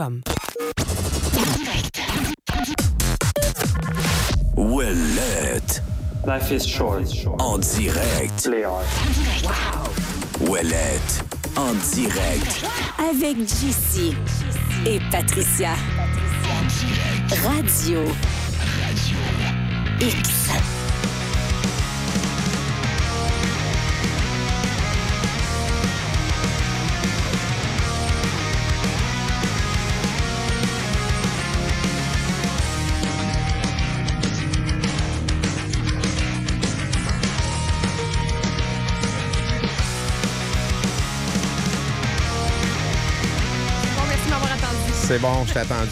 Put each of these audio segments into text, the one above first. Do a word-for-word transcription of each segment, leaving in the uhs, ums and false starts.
Ouellette. Life is short. En direct. Play hard. Ouellette. En direct. Avec J C et Patricia. Radio. X. C'est bon, je t'ai attendu.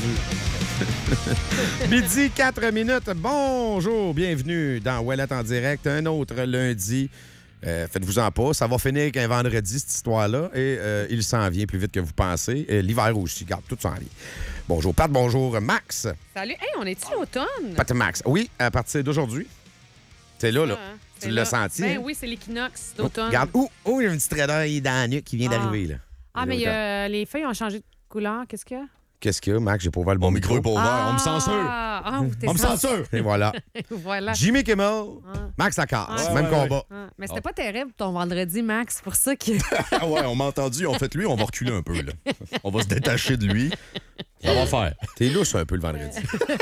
Midi, quatre minutes. Bonjour, bienvenue dans Ouellette en direct. Un autre lundi. Euh, faites-vous-en pas. Ça va finir avec un vendredi, cette histoire-là. Et euh, il s'en vient plus vite que vous pensez. Et l'hiver aussi. Regarde, tout s'en vient. Bonjour, Pat. Bonjour, Max. Salut. Hey, on est-tu l'automne? Pat et Max. Oui, à partir d'aujourd'hui. C'est là, là. Ah, tu c'est l'as là. senti? Ben hein? oui, c'est l'équinoxe Oh, d'automne. regarde. Ouh, oh, il y a un petit trader dans la nuque qui vient Ah. d'arriver, là. Ah, Il mais est automne. euh, les feuilles ont changé de couleur. Qu'est-ce qu'il y a? Qu'est-ce qu'il y a, Max? J'ai pas ouvert le bon Mon micro est pas ouvert. On me censure. Ah, ah, t'es On me censure. censure. Et voilà. Voilà. Jimmy Kimmel, Ah. Max Lacasse. Ah. Même Ouais, ouais, combat. Ah, mais c'était pas terrible ton vendredi, Max. C'est pour ça que. Ah ouais, on m'a entendu. En fait, lui, on va reculer un peu. Là. On va se détacher de lui. Ça va faire. T'es louche un peu le vendredi.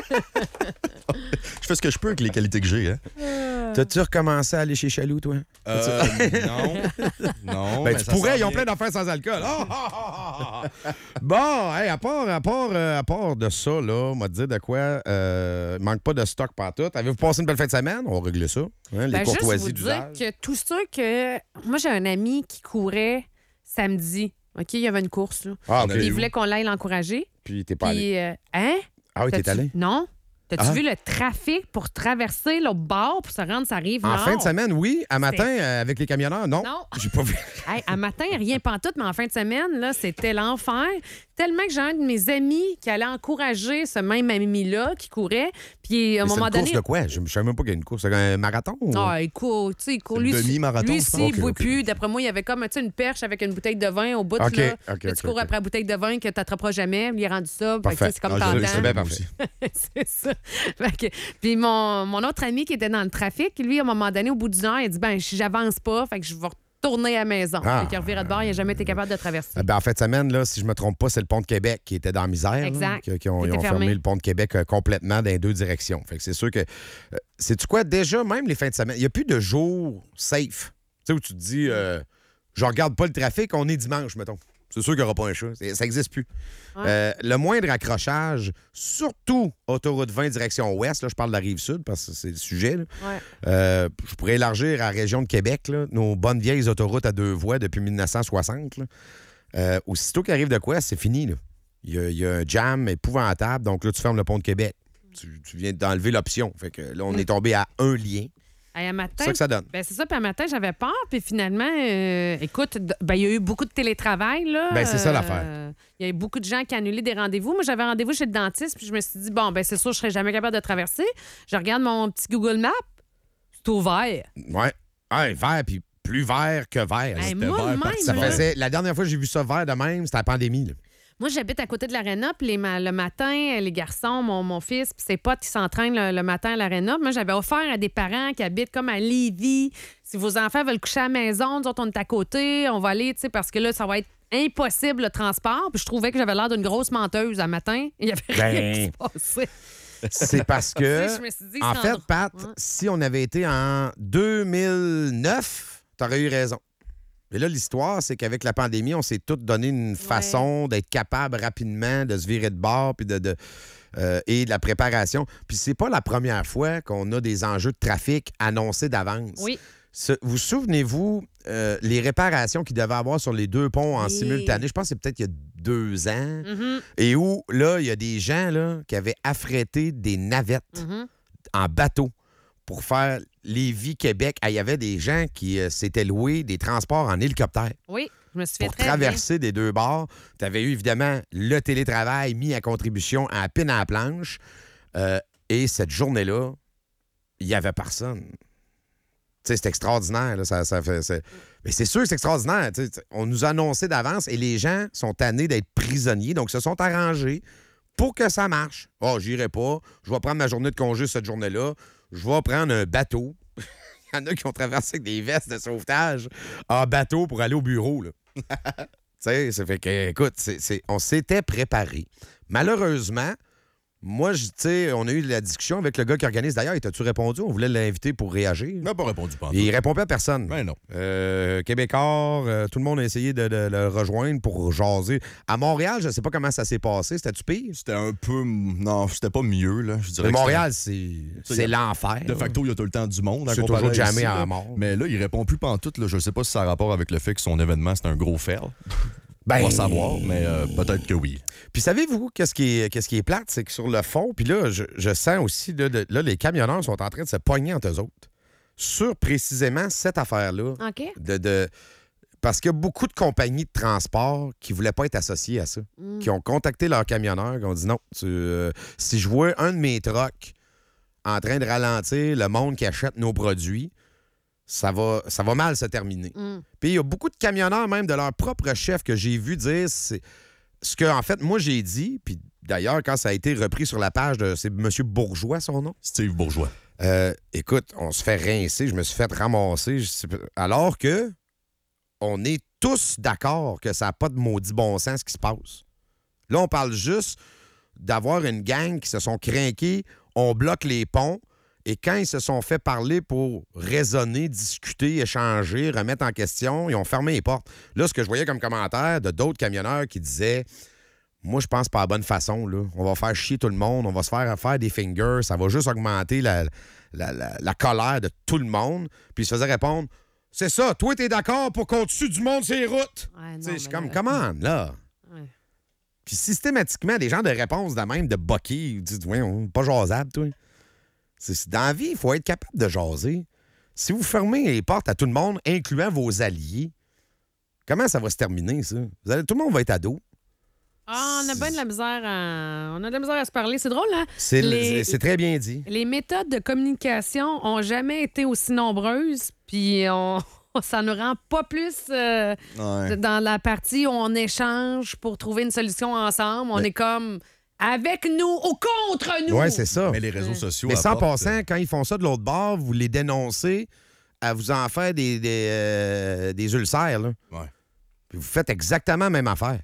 Je fais ce que je peux avec les qualités que j'ai. Hein. T'as-tu recommencé à aller chez Chaloux, toi? Euh, non. Non. Ben, mais tu ça pourrais, s'en ils ont vient. plein d'affaires sans alcool. Ah, ah, ah, ah. Bon, hey, à, part, à, part, euh, à part de ça, là, on m'a dit de quoi, euh, manque pas de stock partout. Avez-vous passé une belle fin de semaine? On va régler ça. Hein, les Ben, juste courtoisies vous dire d'usage. que tous ceux que. Moi, j'ai un ami qui courait samedi. OK, il y avait une course, là. Ah, On OK. avait Il où? voulait qu'on l'aille l'encourager. Puis t'es pas allé. Puis, euh, hein? Ah oui, t'es T'as-tu- allé? Non. T'as-tu Ah. vu le trafic pour traverser l'autre bord pour se rendre, ça arrive En nord? fin de semaine, oui. À matin, euh, avec les camionneurs, non. Non. J'ai pas vu. Hey, à matin, rien pantoute, mais en fin de semaine, là, c'était l'enfer. Tellement que j'ai un de mes amis qui allait encourager ce même ami-là qui courait. Puis à un Mais c'est moment une donné. course de quoi? Je ne savais même pas qu'il y a une course. C'est un marathon? Ou... Ah, il court, tu sais, il court. C'est Lui, le demi-marathon, lui je ici, pense. il ne Ok, boit ok. plus. D'après moi, il y avait comme tu sais, une perche avec une bouteille de vin au bout. Ok, là. ok, Puis ok, tu cours ok. après la bouteille de vin que tu n'attraperas jamais. Il est rendu ça. Fait que, Parfait. tu sais, c'est comme Ah, je t'entends. le sais bien, parfait. aussi. C'est ça. Fait que- puis mon, mon autre ami qui était dans le trafic, lui, à un moment donné, au bout d'une heure, il a dit ben, si j'avance pas, fait que je vais retourner à la maison. Ah. Fait qu'il revirait de bord, il n'a jamais été capable de traverser. Euh, Ben, en fin de semaine, là, si je me trompe pas, c'est le pont de Québec qui était dans la misère. là, Exact. qui, qui ont, Il ils était ont fermé. fermé le pont de Québec euh, complètement dans les deux directions. Fait que c'est sûr que. Euh, sais-tu quoi? Déjà, même les fins de semaine, il n'y a plus de jours safe. Tu sais, où tu te dis, euh, je regarde pas le trafic, on est dimanche, mettons. C'est sûr qu'il n'y aura pas un chat. C'est- Ça n'existe plus. Ouais. Euh, le moindre accrochage, surtout autoroute vingt direction ouest, là, je parle de la rive sud parce que c'est le sujet. là. Ouais. Euh, je pourrais élargir à la région de Québec, là, nos bonnes vieilles autoroutes à deux voies depuis dix-neuf cent soixante. Là. Euh, aussitôt qu'il arrive de quoi, c'est fini. Là. Il, y a, il y a un jam épouvantable, donc là, tu fermes le pont de Québec. Tu, tu viens d'enlever l'option. Fait que là, on est tombé à un lien. Hey, un matin, C'est ça que ça donne. ben, c'est ça. Puis un matin, j'avais peur. Puis finalement, euh, écoute, d- ben, il y a eu beaucoup de télétravail. Là. Ben, c'est ça, Euh, l'affaire. Il y a eu beaucoup de gens qui annulaient des rendez-vous. Moi, j'avais rendez-vous chez le dentiste. Puis je me suis dit, bon, ben c'est sûr, je serais jamais capable de traverser. Je regarde mon petit Google Maps. C'est ouvert. Ouais. Ah, vert, puis plus vert que vert. Hey, c'était moi, vert même, parti. Ça là, faisait, la dernière fois que j'ai vu ça vert de même, c'était la pandémie. Là. Moi, j'habite à côté de l'aréna, puis les ma- le matin, les garçons, mon, mon fils, puis ses potes qui s'entraînent le, le matin à l'aréna. Moi, j'avais offert à des parents qui habitent comme à Lévis. Si vos enfants veulent coucher à la maison, nous autres, on est à côté, on va aller, tu sais, parce que là, ça va être impossible le transport. Puis je trouvais que j'avais l'air d'une grosse menteuse à matin. Il y avait rien Ben, qui se passait. C'est parce que, Je me suis dit, en c'est fait, endroit- Pat, Ouais. si on avait été en deux mille neuf, t'aurais eu raison. Mais là, l'histoire, c'est qu'avec la pandémie, on s'est tous donné une façon d'être capable rapidement de se virer de bord puis de, de, euh, et de la préparation. Puis c'est pas la première fois qu'on a des enjeux de trafic annoncés d'avance. Oui. Ce- vous souvenez-vous euh, les réparations qu'il devait avoir sur les deux ponts en Oui. simultané? Je pense que c'est peut-être il y a deux ans. Mhm, Et où, là, il y a des gens là, qui avaient affrété des navettes mhm. en bateau pour faire Lévis-Québec. Ah, il y avait des gens qui euh, s'étaient loués des transports en hélicoptère Oui, je me suis fait pour très traverser des deux bords. Tu avais eu, évidemment, le télétravail mis à contribution à pine à la planche. Euh, et cette journée-là, il n'y avait personne. Tu sais, c'est extraordinaire. Là, ça, ça fait, c'est... Mais c'est sûr que c'est extraordinaire. Tu sais, on nous a annoncé d'avance et les gens sont tannés d'être prisonniers, donc se sont arrangés pour que ça marche. Oh, j'irai pas. Je vais prendre ma journée de congé cette journée-là. Je vais prendre un bateau. Il y en a qui ont traversé avec des vestes de sauvetage en bateau pour aller au bureau. Là. Tu sais, ça fait que, écoute, c'est, c'est, on s'était préparé. Malheureusement, moi, tu sais, on a eu la discussion avec le gars qui organise. D'ailleurs, t'as-tu répondu? On voulait l'inviter pour réagir. Il n'a pas répondu pas. Il répond pas à personne. Ben non. Euh, Québécois, euh, tout le monde a essayé de, de- de le rejoindre pour jaser. À Montréal, je sais pas comment ça s'est passé. C'était-tu pire? C'était un peu... Non, c'était pas mieux, là. Je dirais Mais que Montréal, c'est, Ça, c'est y a- l'enfer. De facto, il y a tout le temps du monde. à C'est comparer toujours à jamais ici, à là. mort. Mais là, il répond plus pantoute. Là. Je sais pas si ça a rapport avec le fait que son événement, c'est un gros fail. Ben, On va savoir, mais euh, peut-être que oui. Puis savez-vous, qu'est-ce qui est, qu'est-ce qui est plate? C'est que sur le fond, puis là, je, je sens aussi, là, de- là, les camionneurs sont en train de se pogner entre eux autres. Sur précisément cette affaire-là. OK. De, de- Parce qu'il y a beaucoup de compagnies de transport qui ne voulaient pas être associées à ça. Mm. Qui ont contacté leurs camionneurs, qui ont dit non, tu, euh, si je vois un de mes trucks en train de ralentir le monde qui achète nos produits, ça va, ça va mal se terminer. Mm. Puis il y a beaucoup de camionneurs, même de leur propre chef, que j'ai vu dire c'est ce que, en fait, moi, j'ai dit. Puis d'ailleurs, quand ça a été repris sur la page de. C'est M. Bourgeois, son nom? Steve Bourgeois. Euh, écoute, on se fait rincer, je me suis fait ramasser. je sais pas- Alors que on est tous d'accord que ça n'a pas de maudit bon sens ce qui se passe. Là, on parle juste d'avoir une gang qui se sont crinqués, on bloque les ponts, et quand ils se sont fait parler pour raisonner, discuter, échanger, remettre en question, ils ont fermé les portes. Là, ce que je voyais comme commentaire de d'autres camionneurs qui disaient « Moi, je pense pas à la bonne façon. Là. On va faire chier tout le monde, on va se faire faire des fingers, ça va juste augmenter la, la, la- la colère de tout le monde. » Puis ils se faisaient répondre « C'est ça, toi, t'es d'accord pour qu'on tue du monde sur les routes? Ouais, » non, Tu sais, je suis mais comme là- « Comment, là? » Ouais. Puis systématiquement, des gens de réponse de même, de boquer, ils disent « Ouais, on est pas jasable, toi. » C'est- c'est- Dans la vie, il faut être capable de jaser. Si vous fermez les portes à tout le monde, incluant vos alliés, comment ça va se terminer, ça? Vous allez- tout le monde va être ado. Ah, on a bien de la misère à... On a de la misère à se parler. C'est drôle, hein? C'est Les- c'est très bien dit. Les méthodes de communication ont jamais été aussi nombreuses, puis on... ça ne rend pas plus euh, Ouais. dans la partie où on échange pour trouver une solution ensemble. On Mais- est comme avec nous ou contre nous. Oui, c'est ça. Mais les réseaux sociaux. Mais sans apportent, passant, quand ils font ça de l'autre bord, vous les dénoncez à vous en faire des, des, euh, des ulcères. Là. euh, ouais. Puis vous faites exactement la même affaire.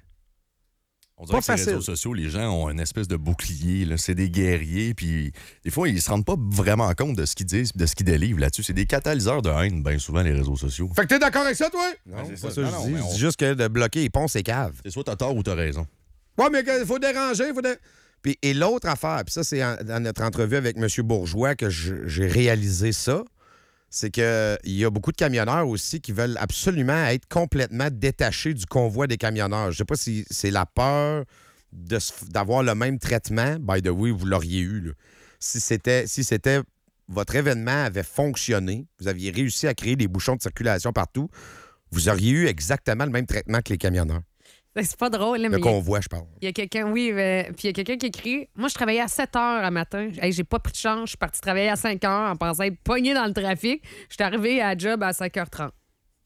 On dirait Pas que sur les facile. réseaux sociaux, les gens ont une espèce de bouclier. là. C'est des guerriers. Puis des fois, ils se rendent pas vraiment compte de ce qu'ils disent, de ce qu'ils délivrent là-dessus. C'est des catalyseurs de haine, bien souvent, les réseaux sociaux. Fait que t'es d'accord avec ça, toi? Non, Ouais, c'est c'est pas ça. ça que Non, je non, dis. mais Je on- dis juste que de bloquer les ponts, c'est cave. C'est soit t'as tort ou t'as raison. Ouais, mais il faut déranger. Faut dé- Puis, et l'autre affaire, puis ça, c'est en- dans notre entrevue avec M. Bourgeois que je- j'ai réalisé ça, c'est qu'il y a beaucoup de camionneurs aussi qui veulent absolument être complètement détachés du convoi des camionneurs. Je sais pas si c'est la peur de se f- d'avoir le même traitement. By the way, vous l'auriez eu. Là. Si c'était si c'était votre événement avait fonctionné, vous aviez réussi à créer des bouchons de circulation partout, vous auriez eu exactement le même traitement que les camionneurs. C'est pas drôle, là, mais Le convoi, je parle. il y a quelqu'un, oui, euh, puis il y a quelqu'un qui écrit Moi, je travaillais à sept heures à matin. Hey, j'ai pas pris de chance. Je suis parti travailler à cinq heures en pensant être pogné dans le trafic. Je suis arrivé à la job à cinq heures trente.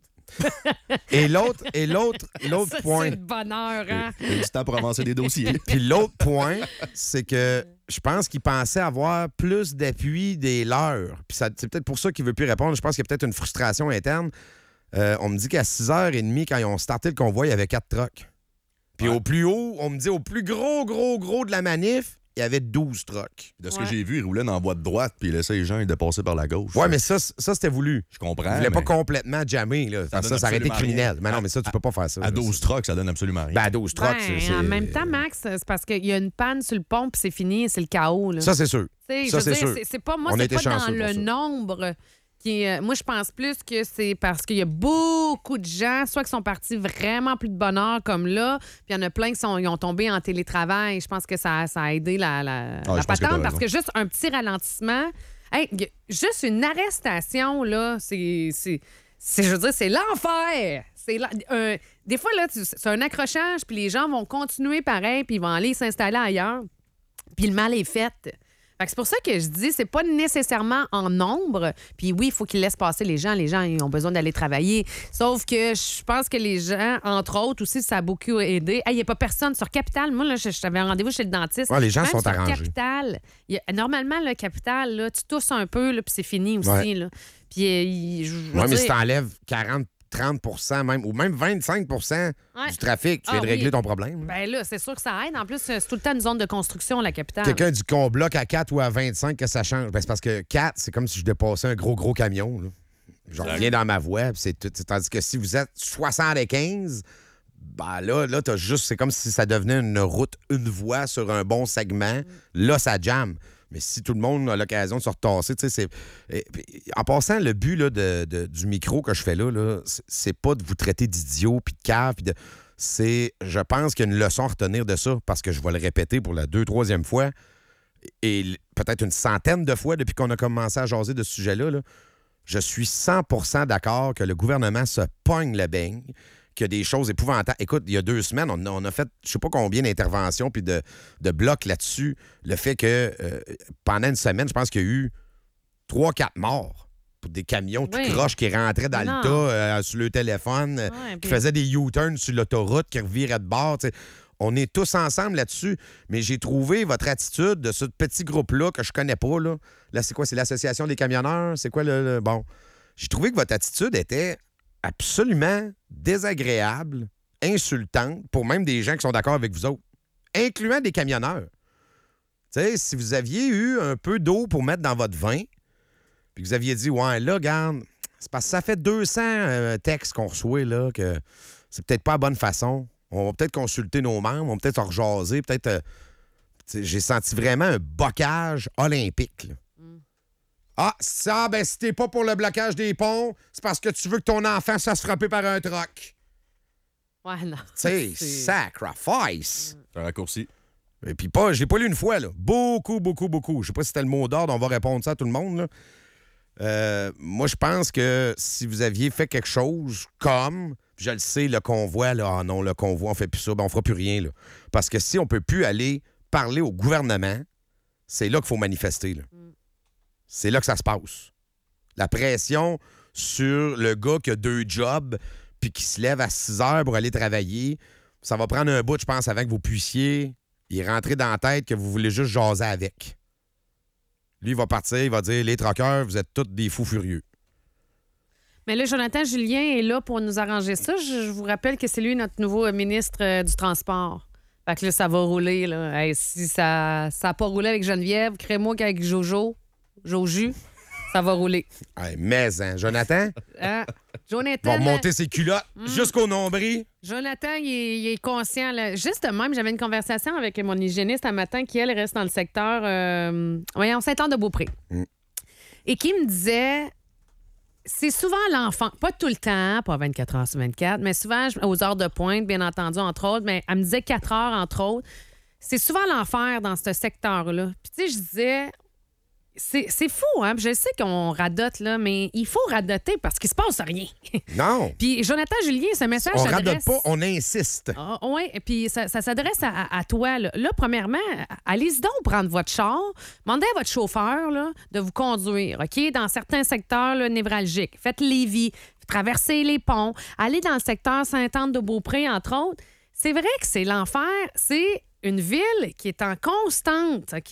Et l'autre, et l'autre, l'autre Ça, point. c'est le bonheur, hein? Il y a du temps pour avancer des dossiers. Puis l'autre point, c'est que je pense qu'il pensait avoir plus d'appui des leurs. Puis ça- c'est peut-être pour ça qu'il veut plus répondre. Je pense qu'il y a peut-être une frustration interne. Euh, on me dit qu'à six heures trente, quand ils ont starté le convoi, il y avait quatre trucks. Puis Ouais. au plus haut, on me dit au plus gros, gros, gros de la manif, il y avait douze trucks. De ce Ouais. que j'ai vu, il roulait dans la voie de droite puis il laissait les gens de passer par la gauche. Ouais, mais ça, c- ça c'était voulu. Je comprends. Il voulait pas mais complètement jammer. Là. Ça, donne ça, ça aurait été absolument criminel. rien. Mais non, mais ça, tu peux pas faire ça. À là. douze trucks, ça donne absolument rien. Ben, à douze trucks, Ben, c'est- c'est- en même temps, Max, c'est parce qu'il y a une panne sur le pont puis c'est fini, c'est le chaos. Là. Ça, c'est sûr. Tu sais, ça, je veux c'est dire, sûr. c'est- c'est pas moi, On a c'est été pas dans chanceux pour le ça. nombre qui est, euh, moi, je pense plus que c'est parce qu'il y a beaucoup de gens, soit qui sont partis vraiment plus de bonheur comme là, puis il y en a plein qui sont, ils ont tombé en télétravail. Je pense que ça, ça a aidé la, la, Ah, la je pense que patente t'as parce raison. que juste un petit ralentissement, hey, y a- juste une arrestation, là, c'est. c'est- c'est- je veux dire, c'est l'enfer. C'est la- un- des fois, là, tu- c'est un accrochage, puis les gens vont continuer pareil, puis ils vont aller s'installer ailleurs. Puis le mal est fait. Fait que c'est pour ça que je dis, c'est pas nécessairement en nombre. Puis oui, il faut qu'ils laissent passer les gens. Les gens, ils ont besoin d'aller travailler. Sauf que je pense que les gens, entre autres, aussi, ça a beaucoup aidé. Il n'y a pas personne sur Capital. Moi, là, j'avais un rendez-vous chez le dentiste. Ouais, les gens Même sont sur arrangés. Capital, y a, normalement, le Capital, là, tu tousses un peu, là, puis c'est fini aussi. Ouais. Là. Puis, euh, il- je veux Oui, mais dire- si t'enlèves quarante, trente même, ou même vingt-cinq Ouais. du trafic, tu Ah viens de oui. régler ton problème. là. Ben là, c'est sûr que ça aide. En plus, c'est tout le temps une zone de construction, la Capitale. Quelqu'un dit qu'on bloque à quatre ou à vingt-cinq, que ça change. Ben, c'est parce que quatre, c'est comme si je dépassais un gros, gros camion. Là. Je reviens dans ma voie, puis c'est tout. Tandis que si vous êtes soixante-quinze, ben là, là t'as juste. C'est comme si ça devenait une route, une voie sur un bon segment. Là, ça jamme. Mais si tout le monde a l'occasion de se retasser, tu sais, c'est. et- puis, En passant, le but là, de, de- du micro que je fais là, là c'est- c'est pas de vous traiter d'idiot puis de cave, puis de. C'est. Je pense qu'il y a une leçon à retenir de ça, parce que je vais le répéter pour la deux, troisième fois, et l- peut-être une centaine de fois depuis qu'on a commencé à jaser de ce sujet-là. Là. Je suis cent pour cent d'accord que le gouvernement se pogne le beigne, qu'il y a des choses épouvantables. Écoute, il y a deux semaines, on a, on a fait je sais pas combien d'interventions puis de, de blocs là-dessus. Le fait que euh, pendant une semaine, je pense qu'il y a eu trois, quatre morts pour des camions tout Oui. croches qui rentraient dans Non. le tas euh, sur le téléphone, euh, Ouais, qui puis- faisaient des U-turns sur l'autoroute, qui reviraient de bord. tu sais. On est tous ensemble là-dessus, mais j'ai trouvé votre attitude de ce petit groupe-là que je connais pas. Là, là c'est quoi? C'est l'Association des camionneurs? C'est quoi le... le- Bon, j'ai trouvé que votre attitude était absolument désagréable, insultante, pour même des gens qui sont d'accord avec vous autres, incluant des camionneurs. Tu sais, si vous aviez eu un peu d'eau pour mettre dans votre vin, puis que vous aviez dit, ouais, là, regarde, c'est parce que ça fait deux cents euh, textes qu'on reçoit, là, que c'est peut-être pas la bonne façon. On va peut-être consulter nos membres, on va peut-être en rejaser, peut-être... euh, tu sais, j'ai senti vraiment un bocage olympique, là. Ah, ça, ben, si t'es pas pour le blocage des ponts, c'est parce que tu veux que ton enfant se fasse frapper par un truck. Ouais, non. Tu sais, C'est- sacrifice. C'est un raccourci. Et puis pas, je l'ai pas lu une fois, là. Beaucoup, beaucoup, beaucoup. Je sais pas si c'était le mot d'ordre, on va répondre ça à tout le monde, là. Euh, moi, je pense que si vous aviez fait quelque chose comme, je le sais, le convoi, là, ah non, le convoi, on fait plus ça, ben on fera plus rien, là. Parce que si on peut plus aller parler au gouvernement, c'est là qu'il faut manifester, là. C'est là que ça se passe. La pression sur le gars qui a deux jobs puis qui se lève à six heures pour aller travailler, ça va prendre un bout, je pense, avant que vous puissiez y rentrer dans la tête que vous voulez juste jaser avec. Lui, il va partir, il va dire « Les troqueurs, vous êtes tous des fous furieux. Mais là, Jonathan Julien est là pour nous arranger ça. Je, je vous rappelle que c'est lui notre nouveau euh, ministre euh, du Transport. Fait que là, ça va rouler. Là. Hey, si ça n'a pas roulé avec Geneviève, crée-moi qu'avec Jojo, Joju, ça va rouler. » Hey, mais, hein, Jonathan, Hein? il Jonathan, va remonter ses culottes jusqu'au nombril. Jonathan, il est, il est conscient. Là. Juste de même, j'avais une conversation avec mon hygiéniste un matin qui, elle, reste dans le secteur euh, voyons, Saint-Anne-de-Beaupré. Mm. Et qui me disait, c'est souvent l'enfant, pas tout le temps, pas vingt-quatre heures sur vingt-quatre, mais souvent je- aux heures de pointe, bien entendu, entre autres, mais elle me disait quatre heures, entre autres. C'est souvent l'enfer dans ce secteur-là. Puis tu sais, je disais... C'est, c'est fou, hein? Puis je sais qu'on radote, là, mais il faut radoter parce qu'il se passe rien. Non, Puis Jonathan Julien, ce message on s'adresse... radote pas, on insiste. Ah, oui, et puis ça, ça s'adresse à, à toi. Là. Là, premièrement, allez-y donc prendre votre char, demandez à votre chauffeur là, de vous conduire, OK? Dans certains secteurs là, névralgiques. Faites Lévis, traversez les ponts, allez dans le secteur Sainte-Anne-de-Beaupré, entre autres. C'est vrai que c'est l'enfer. C'est une ville qui est en constante, OK?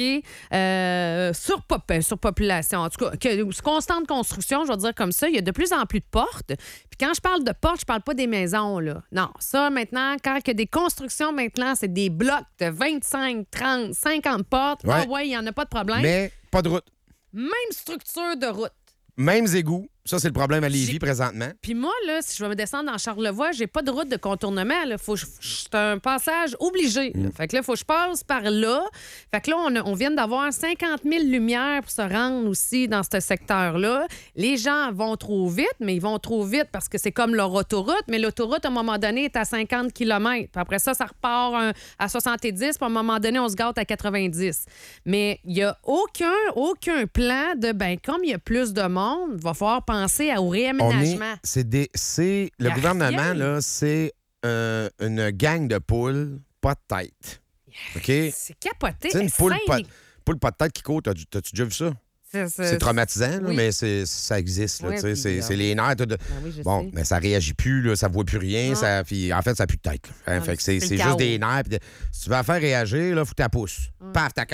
Euh, surpop- surpopulation, en tout cas, que, constante construction, je vais dire comme ça. Il y a de plus en plus de portes. Puis quand je parle de portes, je parle pas des maisons, là. Non, ça, maintenant, quand il y a des constructions, maintenant, c'est des blocs de vingt-cinq, trente, cinquante portes. Ouais. Ah ouais, il n'y en a pas de problème. Mais pas de route. Même structure de route. Mêmes égouts. Ça, c'est le problème à Lévis J'ai- présentement. Puis moi, là, si je vais me descendre dans Charlevoix, j'ai pas de route de contournement. Là. Faut, que je- c'est un passage obligé. là. Fait que là, il faut que je passe par là. Fait que là, on, a- on vient d'avoir cinquante mille lumières pour se rendre aussi dans ce secteur-là. Les gens vont trop vite, mais ils vont trop vite parce que c'est comme leur autoroute. Mais l'autoroute, à un moment donné, est à cinquante kilomètres. Puis après ça, ça repart un- à soixante-dix. Puis à un moment donné, on se gâte à quatre-vingt-dix. Mais il n'y a aucun, aucun plan de, ben comme il y a plus de monde, il va falloir penser à- au On est, réaménagement. c'est des, c'est le Y a gouvernement rien. là, c'est euh, une gang de poules, pas de tête. Ok, C'est capoté. c'est une Hey, poule cinq- pas, poules pas de tête qui courent. T'as- T'as-tu déjà vu ça? C'est, C'est traumatisant, là, oui. mais c'est, ça existe. Là, Ouais, tu sais, puis, c'est, euh, c'est les nerfs. tout de- Ben oui, je Bon, sais. mais ça réagit plus, là, ça voit plus rien. Non. Ça, puis en fait, ça n'a plus de tête. là. Hein, Non, fait mais que c'est, c'est c'est le juste chaos. des nerfs. puis de- si tu veux la faire réagir, il faut que tu la pousses. Paf, ta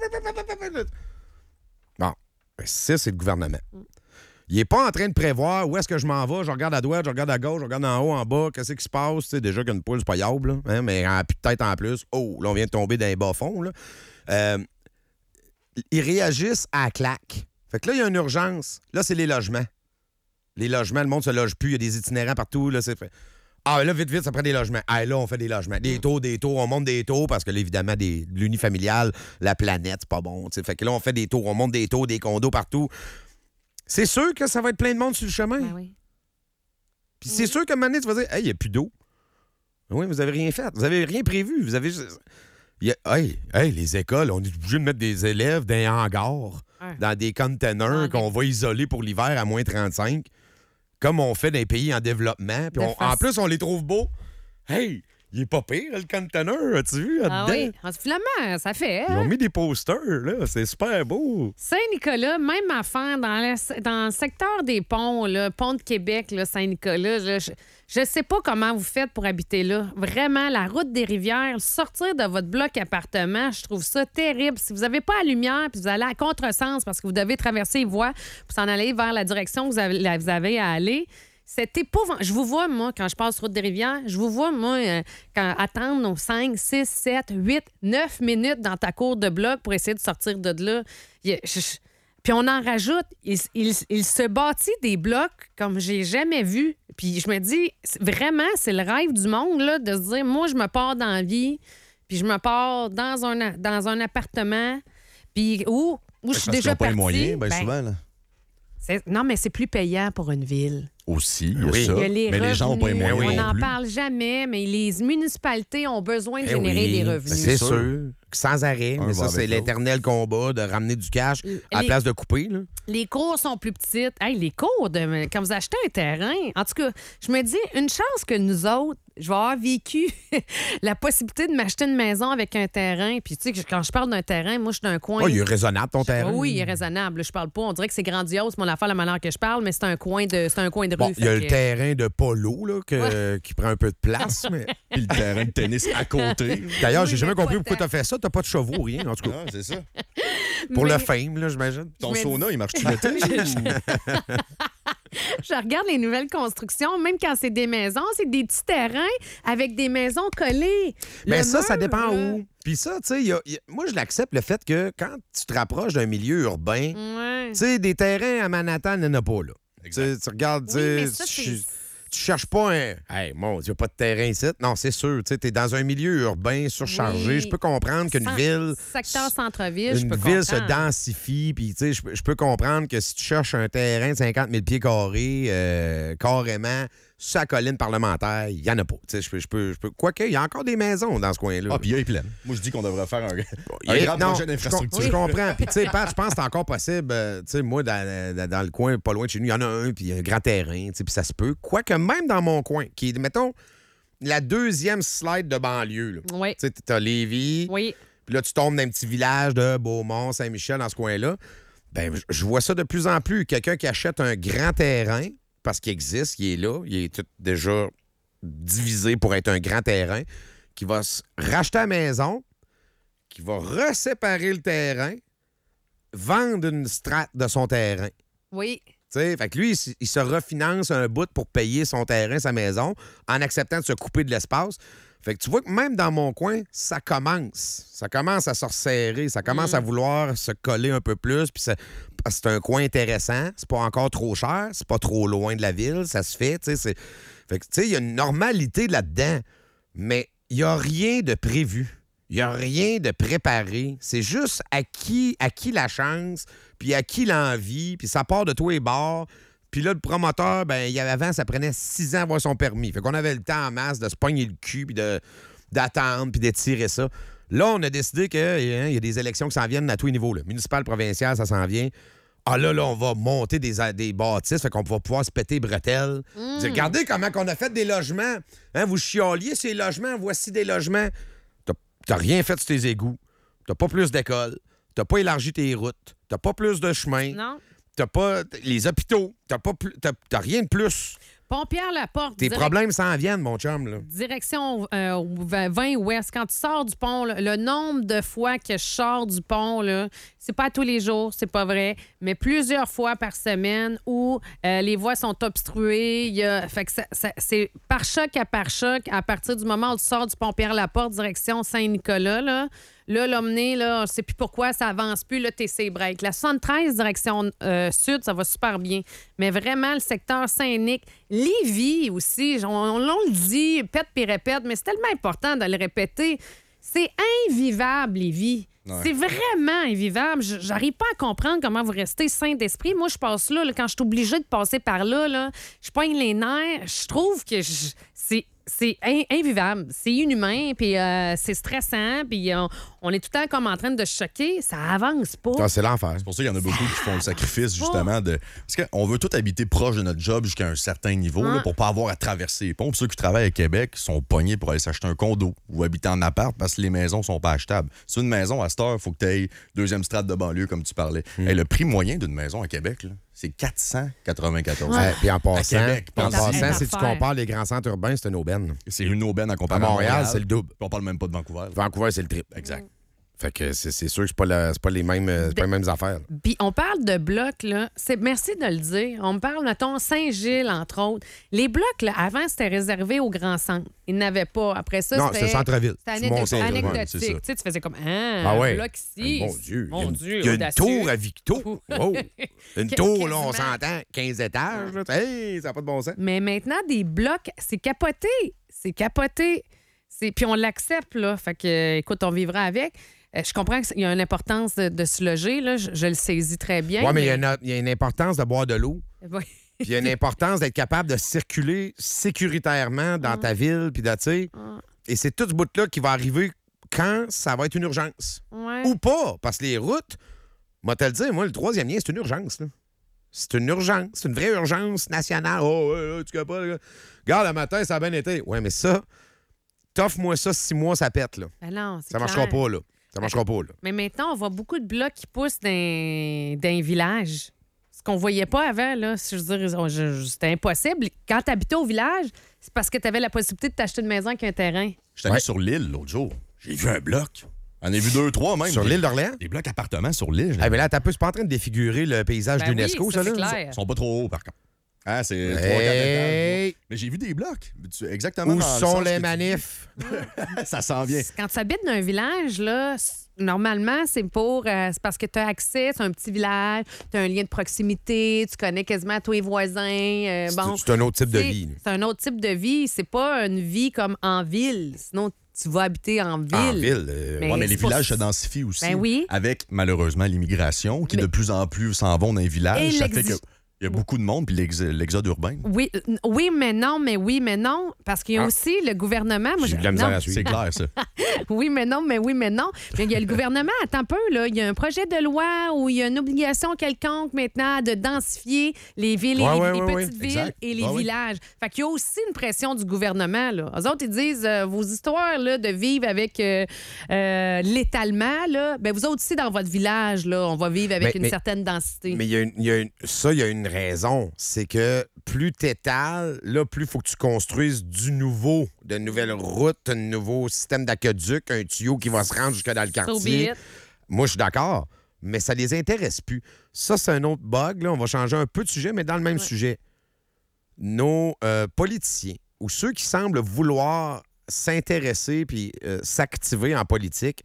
Bon, ben, ça, c'est le gouvernement. Il n'est pas en train de prévoir où est-ce que je m'en vais. Je regarde à droite, je regarde à gauche, je regarde en haut, en bas. Qu'est-ce qui se passe? Tu sais, déjà qu'une poule, c'est pas yable, là, hein, mais en plus de tête en plus. Oh, là, on vient de tomber dans les bas-fonds. Là. Euh, ils réagissent à la claque. Fait que là, il y a une urgence. Là, c'est les logements. Les logements, le monde se loge plus. Il y a des itinérants partout. Là, c'est fait. Ah, là, vite, vite, ça prend des logements. Ah, là, on fait des logements. Des taux, des taux, on monte des taux parce que là, évidemment, des, l'unifamilial, la planète, c'est pas bon. T'sais. Fait que là, on fait des taux, on monte des taux, des condos partout. C'est sûr que ça va être plein de monde sur le chemin. Ben oui. Puis c'est sûr qu'à un moment donné, tu vas dire, hey, il n'y a plus d'eau. Oui, vous avez rien fait. Vous avez rien prévu. Vous avez juste. Il y a- Hey, hey, les écoles, on est obligé de mettre des élèves dans les hangars, Ouais. dans des containers Ah, qu'on va isoler pour l'hiver à moins trente-cinq, comme on fait dans les pays en développement. Puis De on- face- en plus, on les trouve beaux. Hey, il est pas pire, le container, as-tu vu, Ah là-dedans? oui, Ah, finalement, ça fait. Ils Hein? ont mis des posters, là. C'est super beau. Saint-Nicolas, même affaire, dans le, dans le secteur des ponts, là, pont de Québec, là, Saint-Nicolas, là, je, je sais pas comment vous faites pour habiter là. Vraiment, la route des rivières, sortir de votre bloc appartement, je trouve ça terrible. Si vous n'avez pas la lumière, puis vous allez à contresens parce que vous devez traverser les voies pour s'en aller vers la direction que vous avez, la- vous avez à aller, c'est épouvantable. Je vous vois, moi, quand je passe route des rivières, je vous vois, moi, euh, quand attendre nos cinq, six, sept, huit, neuf minutes dans ta cour de bloc pour essayer de sortir de là. Il y a- je- je- Puis on en rajoute. Il, il- il se bâtit des blocs comme j'ai jamais vu. Puis je me dis, c'est- vraiment, c'est le rêve du monde, là, de se dire, moi, je me pars dans la vie, puis je me pars dans un, a- dans un appartement, puis où, où je suis Parce qu'ils déjà n'ont pas les partie. moyens, bien Ben, souvent. Là. c'est- non, mais c'est plus payant pour une ville. Aussi, il y a Oui. ça. Il y a les mais les gens n'ont pas les revenus. moyens On non n'en plus. parle jamais, mais les municipalités ont besoin de Eh générer oui, des ben revenus. c'est sûr. sûr. Sans arrêt. Un mais va ça, c'est avec l'autre. l'éternel combat de ramener du cash à la Les- place de couper. Là. Les cours sont plus petites. Hey, les cours, de, quand vous achetez un terrain, en tout cas, je me dis, une chance que nous autres, je vais avoir vécu la possibilité de m'acheter une maison avec un terrain. Puis, tu sais, quand je parle d'un terrain, moi, je suis d'un coin. Oh, il est raisonnable, ton terrain. Oui, il est raisonnable. Je parle pas. On dirait que c'est grandiose, mon affaire, la manière que je parle, mais c'est un coin de, c'est un coin de rue. Bon, il y a fait le que- terrain de polo là, que- qui prend un peu de place. mais... Puis le terrain de tennis à côté. D'ailleurs, Oui, j'ai jamais mais compris pas pourquoi tu as fait ça. T'as pas de chevaux ou rien, en tout cas. Ah, c'est ça. Pour Mais- le fame, là, j'imagine. Ton Je me sauna, dis- il marche-tu l'été? Je regarde les nouvelles constructions, même quand c'est des maisons, c'est des petits terrains avec des maisons collées. Mais Le ça, ça mur, dépend là, où. Puis ça, tu sais, il y a- il y a- moi, je l'accepte le fait que quand tu te rapproches d'un milieu urbain, Ouais. tu sais, des terrains à Manhattan, il n'y en a pas, là. Tu Exact. sais, tu regardes, tu Oui, mais sais, ça, tu- c'est- tu cherches pas un. Hey, mon Dieu, pas de terrain ici. Non, c'est sûr. Tu sais, t'es dans un milieu urbain surchargé. Oui. Je peux comprendre qu'une Cent- ville. Secteur centre-ville, je Une peux ville se comprendre. densifie, puis tu sais, je peux- je peux comprendre que si tu cherches un terrain de cinquante mille pieds carrés, euh, carrément, sur la colline parlementaire, il n'y en a pas. Tu sais, je peux, je peux, je peux... Quoique, il y a encore des maisons dans ce coin-là. Ah, puis il est plein. Moi, je dis qu'on devrait faire un, Il un y a- grand non, projet je com- d'infrastructure. Je comprends. Puis, tu sais, Pat, je pense que c'est encore possible. euh, tu sais, moi, dans, dans- dans le coin, pas loin de chez nous, il y en a un, puis il y a un grand terrain, tu sais, puis ça se peut. Quoique, même dans mon coin, qui est, mettons, la deuxième slide de banlieue, là. Oui. Tu sais, t'as Lévis, Oui. puis là, tu tombes dans un petit village de Beaumont, Saint-Michel, dans ce coin-là. Ben, je- je vois ça de plus en plus. Quelqu'un qui achète un grand terrain, parce qu'il existe, il est là, il est tout déjà divisé pour être un grand terrain, qui va se racheter la maison, qui va reséparer le terrain, vendre une strate de son terrain. Oui. Tu sais, fait que lui, il, s- il se refinance un bout pour payer son terrain, sa maison, en acceptant de se couper de l'espace. Fait que tu vois que même dans mon coin, ça commence. Ça commence à se resserrer, ça commence à vouloir se coller un peu plus. Puis ça- parce que c'est un coin intéressant, c'est pas encore trop cher, c'est pas trop loin de la ville, ça se fait. Tu sais, c'est- fait que, tu sais, il y a une normalité là-dedans, mais il n'y a rien de prévu. Il n'y a rien de préparé. C'est juste à qui, à qui la chance, puis à qui l'envie, puis ça part de tous les bords. Puis là, le promoteur, ben, il y avait avant, ça prenait six ans à avoir son permis. Fait qu'on avait le temps en masse de se pogner le cul, puis de, d'attendre, puis d'étirer ça. Là, on a décidé qu'il y a des élections qui s'en viennent à tous les niveaux. Là. Municipal, provincial, ça s'en vient. Ah là, là, on va monter des, des bâtisses, fait qu'on va pouvoir se péter les bretelles. Dire, regardez comment on a fait des logements. Hein, vous chialiez ces logements, voici des logements. T'as, t'as rien fait sur tes égouts. T'as pas plus d'école. t'as pas élargi tes routes, t'as pas plus de chemin, Non. t'as pas les hôpitaux, t'as pas plus, t'as, t'as rien de plus. Pompière-Laporte. Tes direct- problèmes s'en viennent, mon chum, là. Direction euh, vingt ouest. Quand tu sors du pont, là, le nombre de fois que je sors du pont, là, c'est pas tous les jours, c'est pas vrai, mais plusieurs fois par semaine où euh, les voies sont obstruées. Il y a, fait que ça- ça- c'est par choc à par choc à partir du moment où tu sors du pont Pierre-Laporte, direction Saint-Nicolas. Là, là l'emmener, là, on sait plus pourquoi, ça avance plus, là, t'es ses breaks. La soixante-treize, direction euh, sud, ça va super bien. Mais vraiment, le secteur Saint-Nic, Lévis aussi, on, on, on le dit, pète puis répète, mais c'est tellement important de le répéter. C'est invivable, Lévis. Ouais. C'est vraiment invivable. J- J'arrive pas à comprendre comment vous restez sain d'esprit. Moi, je passe là, là, quand je suis obligée de passer par là, là je pogne les nerfs. Je trouve que je- c'est c'est in- invivable. C'est inhumain, puis euh, c'est stressant, puis on, on est tout le temps comme en train de se choquer. Ça avance pas. Ah, c'est l'enfer. C'est pour ça qu'il y en a beaucoup qui font le sacrifice, justement, de. Parce qu'on veut tout habiter proche de notre job jusqu'à un certain niveau, là, Ouais. pour pas avoir à traverser les ponts. Puis ceux qui travaillent à Québec sont pognés pour aller s'acheter un condo ou habiter en appart parce que les maisons sont pas achetables. C'est une maison, à cette heure, il faut que tu ailles deuxième strate de banlieue, comme tu parlais. Hmm. Hey, le prix moyen d'une maison à Québec, là, c'est quatre cent quatre-vingt-quatorze. Ouais. Ouais, puis en passant, Québec, en pense-y. passant si tu Affaire. compares les grands centres urbains, c'est une aubaine. C'est une aubaine à comparer À à Montréal, Montréal. c'est le double. Puis on parle même pas de Vancouver. Vancouver, c'est le triple. Exact. Fait que c'est, c'est sûr que c'est pas, la- c'est pas les mêmes, euh, c'est pas les mêmes affaires. Puis on parle de blocs, là. C'est, merci de le dire. On parle, mettons, Saint-Gilles, entre autres. Les blocs, là, avant, c'était réservé aux grands centres. Ils n'avaient pas. Après ça, Non, c'était... c'est le centre-ville. C'était Tu anecdo- montes, ouais, anecdotique. c'est ça. Tu sais, tu faisais comme, ah, Ah ouais. un bloc ici. Mon Dieu. Mon il y a une, Dieu, il y a une audacieux. tour à Victo. Wow. Une Qu- tour, là, on quasiment. s'entend, quinze étages. Là. Hey, ça n'a pas de bon sens. Mais maintenant, des blocs, c'est capoté. C'est capoté. C'est... Puis on l'accepte, là. Fait que, écoute, on vivra avec. Euh, Je comprends qu'il y a une importance de, de se loger, là. Je, je le saisis très bien. Oui, mais il y a une- il y, a une importance de boire de l'eau. Oui. Puis il y a une importance d'être capable de circuler sécuritairement dans ta ville. Puis de, tu sais, Mm. et c'est tout ce bout-là qui va arriver quand ça va être une urgence. Ouais. Ou pas, parce que les routes, moi, te le dire, moi, le troisième lien, c'est une urgence. Là. C'est une urgence. C'est une vraie urgence nationale. Oh, ouais, ouais, tu capotes, là. Regarde, le matin, ça a bien été. Ouais, mais ça, t'offre-moi ça, six mois, ça pète, là. Ben non, c'est Ça marchera clair. pas, là. Ça marchera pas, là. Mais maintenant, on voit beaucoup de blocs qui poussent dans, dans les villages. Ce qu'on voyait pas avant, là. Je veux dire, on- je- je- c'était impossible. Quand tu habitais au village, c'est parce que tu avais la possibilité de t'acheter une maison avec un terrain. J'étais allé Ouais. sur l'île l'autre jour. J'ai vu un bloc. J'en ai vu deux, trois même. Sur Des- l'île d'Orléans? Des blocs appartements sur l'île. Eh bien là, t'as peu, c'est pas en train de défigurer le paysage Ben d'UNESCO, oui, ça, ça, là? c'est clair. Ils sont pas trop hauts, par contre. Ah, c'est trois, quatre Hey! étages. Mais j'ai vu des blocs. Tu- Exactement. Où dans le sont sens les que tu manifs? dis. Ça s'en vient. Quand tu habites dans un village, là, c- normalement, c'est pour. euh, c'est parce que tu as accès, c'est un petit village, tu as un lien de proximité, tu connais quasiment tous les voisins. euh, C'est- bon, c'est un autre type de C'est- vie. C'est un autre type de vie. C'est pas une vie comme en ville. Sinon, tu vas habiter en ville. En ville. euh, Mais Ouais, mais les c'est pour- villages se densifient aussi. Ben oui. Avec, malheureusement, l'immigration qui Mais- de plus en plus s'en vont dans les villages. Et Ça fait l'exi- que il y a beaucoup de monde, puis l'ex- l'exode urbain. Oui, euh, oui, mais non, mais oui, mais non. Parce qu'il y a Ah. aussi le gouvernement. Moi, J'ai je- de la misère non. à suivre. C'est clair, ça. Oui, mais non, mais oui, mais non. Mais il y a le gouvernement, attends un peu, là. Il y a un projet de loi où il y a une obligation quelconque maintenant de densifier les villes, et Ouais, les, ouais, les ouais, petites ouais. villes Exact. et les Ouais, ouais. villages. Fait qu'il y a aussi une pression du gouvernement, là. Eux autres, ils disent, euh, vos histoires, là, de vivre avec euh, euh, l'étalement, là, ben vous autres aussi, dans votre village, là, on va vivre avec Mais- une mais- certaine densité. Mais il y a une- il y a une- ça, il y a une raison. C'est que plus t'étales, là, plus il faut que tu construises du nouveau, de nouvelles routes, un nouveau système d'aqueduc, un tuyau qui va se rendre jusque dans le So be quartier. it. Moi, je suis d'accord, mais ça les intéresse plus. Ça, c'est un autre bug. Là. On va changer un peu de sujet, mais dans le même Ouais. sujet. Nos euh, politiciens, ou ceux qui semblent vouloir s'intéresser puis euh, s'activer en politique,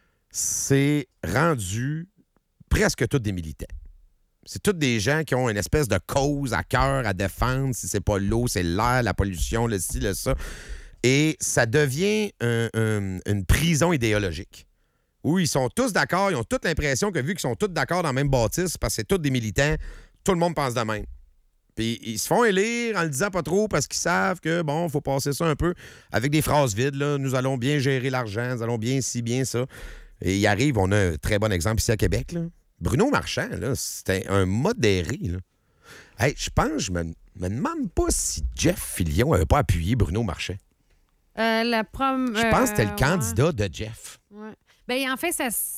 c'est rendu presque tous des militants. C'est tous des gens qui ont une espèce de cause à cœur à défendre. Si c'est pas l'eau, c'est l'air, la pollution, le ci, le ça. Et ça devient un- un- une prison idéologique. Où ils sont tous d'accord, ils ont toute l'impression que vu qu'ils sont tous d'accord dans la même bâtisse, parce que c'est tous des militants, tout le monde pense de même. Puis ils se font élire en le disant pas trop parce qu'ils savent que, bon, il faut passer ça un peu avec des phrases vides. Là. Nous allons bien gérer l'argent, nous allons bien ci, bien ça. Et il arrive, on a un très bon exemple ici à Québec. Là. Bruno Marchand, là, c'était un modéré. Là. Hey, je pense, je me, me demande pas si Jeff Fillion n'avait pas appuyé Bruno Marchand. Euh, la prom... Je pense que c'était euh, le candidat de Jeff. ouais. Ouais. Ben, en fait, ça, s-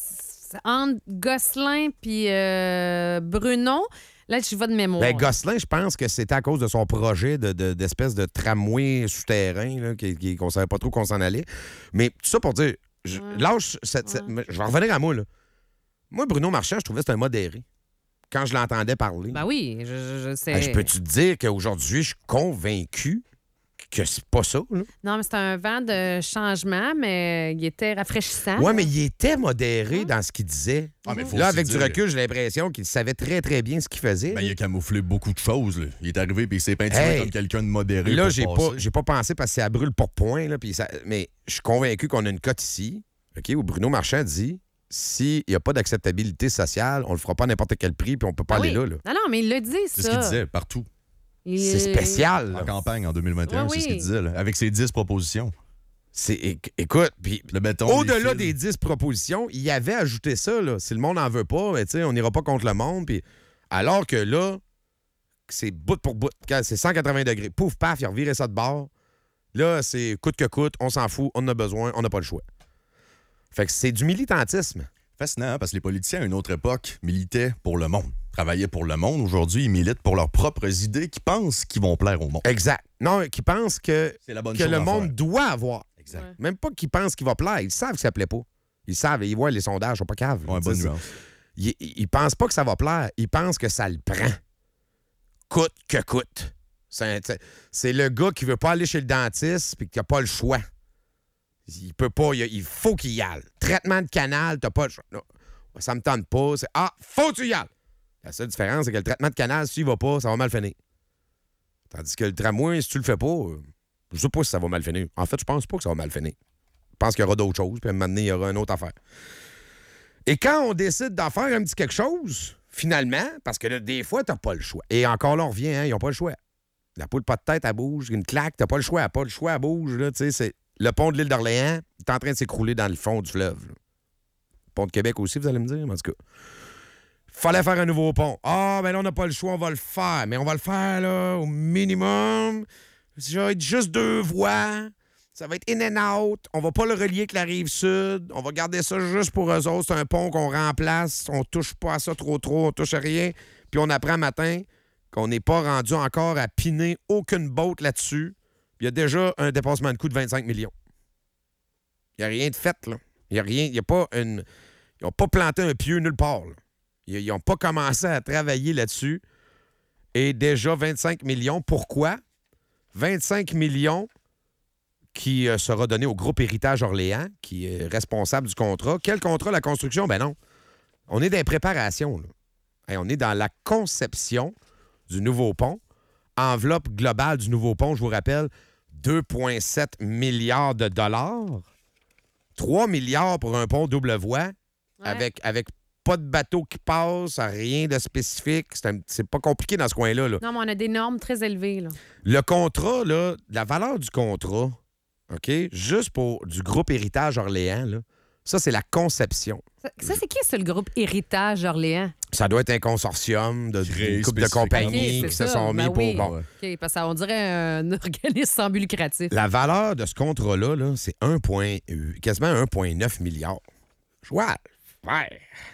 C'est entre Gosselin puis euh, Bruno. Là, je vais de mémoire. Ben, Gosselin, je pense que c'était à cause de son projet de, de- d'espèce de tramway souterrain, là, qui- qui- qu'on savait pas trop qu'on s'en allait. Mais tout ça pour dire, je, Ouais. lâche cette- cette- je vais revenir à moi, là. Moi, Bruno Marchand, je trouvais que c'était un modéré. Quand je l'entendais parler. Ben oui, je, je, je sais. Ben, je peux-tu te dire qu'aujourd'hui, je suis convaincu que c'est pas ça, là? Non, mais c'est un vent de changement, mais il était rafraîchissant. Ouais, mais il était modéré dans ce qu'il disait. Ah, mais faut Là, aussi avec du dire- recul, j'ai l'impression qu'il savait très, très bien ce qu'il faisait. Ben, là. il a camouflé beaucoup de choses. Là. Il est arrivé puis il s'est peinturé Hey! comme quelqu'un de modéré. Là, pour j'ai passer. pas, j'ai pas pensé parce que ça brûle pour point. Là, puis ça- mais je suis convaincu qu'on a une cote ici, OK, où Bruno Marchand dit s'il n'y a pas d'acceptabilité sociale, on le fera pas à n'importe quel prix, puis on peut pas Ah aller oui. là. là. Non, non, mais il l'a dit, ça. C'est ce qu'il disait partout. Il- C'est spécial. là. En campagne en deux mille vingt et un, Ouais, c'est ce oui. qu'il disait. Là, avec ses dix propositions. C'est, éc- écoute, puis Le béton. au-delà les des fils. dix propositions, il y avait ajouté ça. Là. Si le monde n'en veut pas, ben, tu sais, on n'ira pas contre le monde. Puis alors que là, c'est bout pour bout. Quand c'est cent quatre-vingts degrés. Pouf, paf, il a reviré ça de bord. Là, c'est coûte que coûte, on s'en fout, on en a besoin, on n'a pas le choix. Fait que c'est du militantisme. Fascinant, hein, parce que les politiciens, à une autre époque, militaient pour le monde. Travaillaient pour le monde. Aujourd'hui, ils militent pour leurs propres idées qui pensent qu'ils vont plaire au monde. Exact. Non, qui pensent que, C'est la bonne que chose le à monde faire. doit avoir. Exact. Ouais. Même pas qu'ils pensent qu'il va plaire. Ils savent que ça plaît pas. Ils savent, ils voient les sondages, ils sont pas caves. Ouais, bonne Tu sais, nuance. Ils, ils pensent pas que ça va plaire. Ils pensent que ça le prend. Coûte que coûte. C'est, un- c'est- c'est le gars qui veut pas aller chez le dentiste puis qui a pas le choix. Il peut pas. Il, il faut qu'il y aille. Traitement de canal, t'as pas le choix. Non, ça me tente pas. C'est, ah, faut que tu y ailles. La seule différence, c'est que le traitement de canal, si tu y vas pas, ça va mal finir. Tandis que le tramway, si tu le fais pas, euh, je sais pas si ça va mal finir. En fait, je pense pas que ça va mal finir. Je pense qu'il y aura d'autres choses, puis à un moment donné, il y aura une autre affaire. Et quand on décide d'en faire un petit quelque chose, finalement, parce que là, des fois, t'as pas le choix. Et encore là, on revient, hein, ils n'ont pas le choix. La poule pas de tête, elle bouge, une claque, t'as pas le choix, elle a pas le choix, elle bouge. Là, tu sais, c'est... Le pont de l'île d'Orléans est en train de s'écrouler dans le fond du fleuve. là. Le pont de Québec aussi, vous allez me dire, mais en tout cas. Fallait faire un nouveau pont. Ah, ben là, on n'a pas le choix, on va le faire. Mais on va le faire, là, au minimum. Ça va être juste deux voies. Ça va être in and out. On va pas le relier avec la rive sud. On va garder ça juste pour eux autres. C'est un pont qu'on remplace. On touche pas à ça trop trop. On touche à rien. Puis on apprend matin qu'on n'est pas rendu encore à piner aucune botte là-dessus. Il y a déjà un dépassement de coût de vingt-cinq millions. Il n'y a rien de fait, là. Il n'y a rien. Il n'y a pas une. Ils n'ont pas planté un pieu nulle part, là. Ils n'ont pas commencé à travailler là-dessus. Et déjà vingt-cinq millions. Pourquoi? vingt-cinq millions qui euh, sera donné au groupe Héritage Orléans, qui est responsable du contrat. Quel contrat, la construction? Ben non. On est dans les préparations. Là. Hey, on est dans la conception du nouveau pont. Enveloppe globale du nouveau pont, je vous rappelle, deux virgule sept milliards de dollars. trois milliards pour un pont double voie, Ouais. avec, avec pas de bateau qui passe, rien de spécifique. C'est, un- c'est pas compliqué dans ce coin-là. Là. Non, mais on a des normes très élevées, là. Le contrat, là, la valeur du contrat, OK, juste pour du groupe Héritage Orléans, là, ça, c'est la conception. Ça, ça, c'est qui, ça, le groupe Héritage Orléans? Ça doit être un consortium de, Créé d'une couple de spécifiquement. compagnies OK, qui c'est se ça. sont mis Ben pour... oui. bon. OK, parce qu'on dirait un organisme sans but lucratif. La valeur de ce contrat-là, là, c'est un point, euh, quasiment un virgule neuf milliard. Je vois le faire.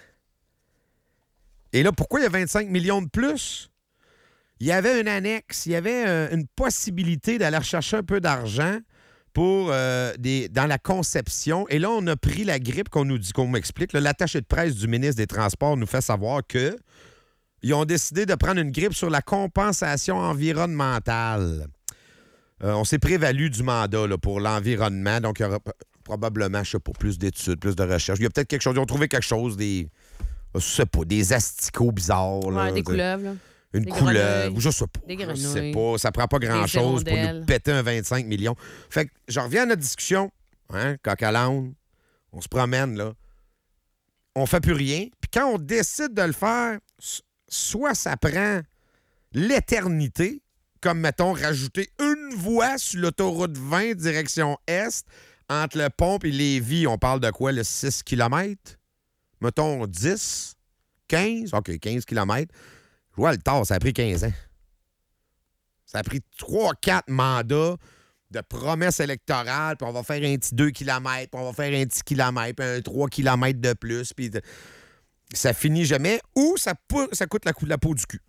Et là, pourquoi il y a vingt-cinq millions de plus? Il y avait une annexe, il y avait euh, une possibilité d'aller rechercher un peu d'argent pour euh, des, dans la conception. Et là, on a pris la grippe qu'on nous dit, qu'on m'explique. Là, l'attaché de presse du ministre des Transports nous fait savoir que ils ont décidé de prendre une grippe sur la compensation environnementale. Euh, on s'est prévalu du mandat là, pour l'environnement. Donc, il y aura p- probablement, je sais pas, plus d'études, plus de recherches. Il y a peut-être quelque chose. Ils ont trouvé quelque chose, des. Je sais pas, des asticots bizarres. Là, Ouais, des de- couleuvres, là. Une Des couleuvre. grenouilles. Je sais pas. Des Je grenouilles. sais pas. Ça prend pas grand-chose pour nous hirondelles. péter un vingt-cinq millions. Fait que, je reviens à notre discussion. Hein, coq à l'âne. On se promène, là. On fait plus rien. Puis quand on décide de le faire, s- soit ça prend l'éternité, comme, mettons, rajouter une voie sur l'autoroute vingt direction Est, entre le pont et Lévis, on parle de quoi, le six kilomètres? Mettons dix, quinze, OK, quinze kilomètres. Je vois le tard, ça a pris quinze ans. Ça a pris trois quatre mandats de promesses électorales, puis on va faire un petit deux kilomètres, puis on va faire un petit kilomètre, puis un trois kilomètres de plus, puis de... ça finit jamais, ou ça, pou... ça coûte la, cou... la peau du cul.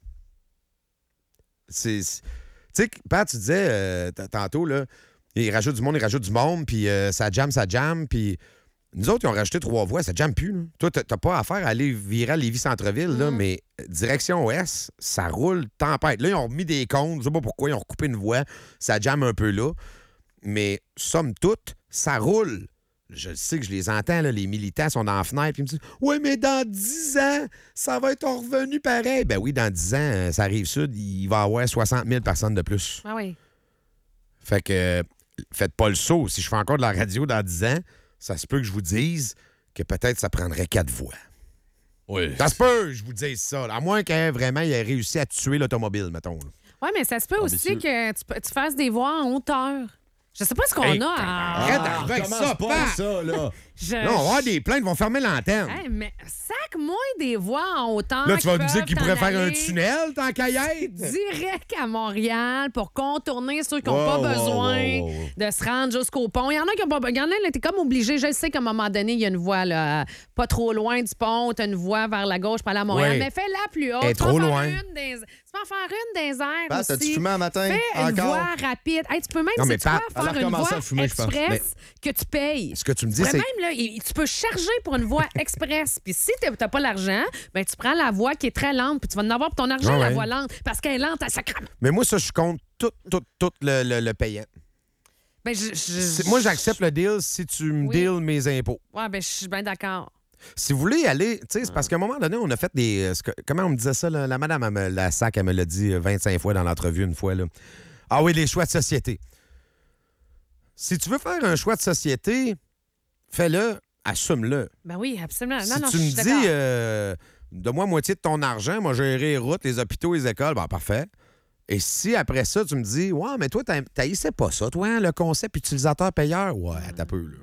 C'est... Tu sais, Pat, tu disais euh, t- tantôt, là, ils rajoutent du monde, ils rajoutent du monde, puis euh, ça jamme, ça jamme, puis nous autres, ils ont rajouté trois voies, ça jamme plus. Là. Toi, t'as t'as pas affaire à aller virer à Lévis-Centreville, là, mais direction ouest, ça roule tempête. Là, ils ont remis des comptes, je sais pas pourquoi, ils ont recoupé une voie, ça jamme un peu là, mais somme toute, ça roule. Je sais que je les entends, là, les militants sont dans la fenêtre, puis ils me disent « Ouais, mais dans dix ans, ça va être revenu pareil. » Ben oui, dans dix ans, ça arrive sud, il va y avoir soixante mille personnes de plus. Ah oui. Fait que, euh, faites pas le saut. Si je fais encore de la radio dans dix ans, ça se peut que je vous dise que peut-être ça prendrait quatre voix. Oui. Ça se peut, je vous dise ça. Là. À moins qu'elle vraiment il ait réussi à tuer l'automobile, mettons. Là. Oui, mais ça se peut aussi Ambitieux. que tu, tu fasses des voix en hauteur. Je sais pas ce qu'on Hey, a à... arrête d'arriver avec ça, pas Pat! ça, là. Je... Là, on va avoir des plaintes, ils vont fermer l'antenne. Hey, mais sac-moi des voix en hauteur. Là, tu vas qui me dire peuvent qu'ils t'en pourraient faire un aller tunnel, tant qu'à y être. direct à Montréal pour contourner ceux qui n'ont Wow, pas wow, besoin wow, wow, wow. de se rendre jusqu'au pont. Il y en a qui ont pas besoin. Il y en a, là, t'es comme obligé. Je sais qu'à un moment donné, il y a une voie là, pas trop loin du pont. Tu as une voie vers la gauche pour aller à Montréal. Ouais. Mais fais-la plus haute. Elle est Tu peux en trop faire loin. une des... Tu peux en faire une des airs Pat, aussi. t'as-tu fumé un matin? Fais une Encore? voie rapide. Hey, tu peux même, Non, mais si tu veux, Pat, elle a faire une recommencé voie à fumer, je pense. express que tu payes. Ce que tu me Tu dis, pourrais c'est. même, là, il- tu peux charger pour une voie express. Puis si tu n'as pas l'argent, ben tu prends la voie qui est très lente, puis tu vas en avoir pour ton argent, Ah la ouais. voie lente, parce qu'elle est lente à sacrament. Mais moi, ça, je compte tout, tout, tout le, le, le payant. Ben, je, je- C'est- Moi, j'accepte le deal si tu me Oui. deals mes impôts. Ouais, ben, je suis bien d'accord. Si vous voulez aller, tu sais, c'est parce qu'à un moment donné, on a fait des. euh, ce que- comment on me disait ça, là? La madame, elle me- la sac, elle me l'a dit euh, vingt-cinq fois dans l'entrevue une fois. Là. Ah oui, les choix de société. Si tu veux faire un choix de société, fais-le, assume-le. Ben oui, absolument. si non, non, tu je me suis dis, d'accord. euh, donne-moi moitié de ton argent, moi, gérer les routes, les hôpitaux, les écoles, ben parfait. Et si après ça, tu me dis, ouais, mais toi, t'as- t'haïssais pas ça, toi, hein, le concept utilisateur-payeur? Ouais, t'as peu, là.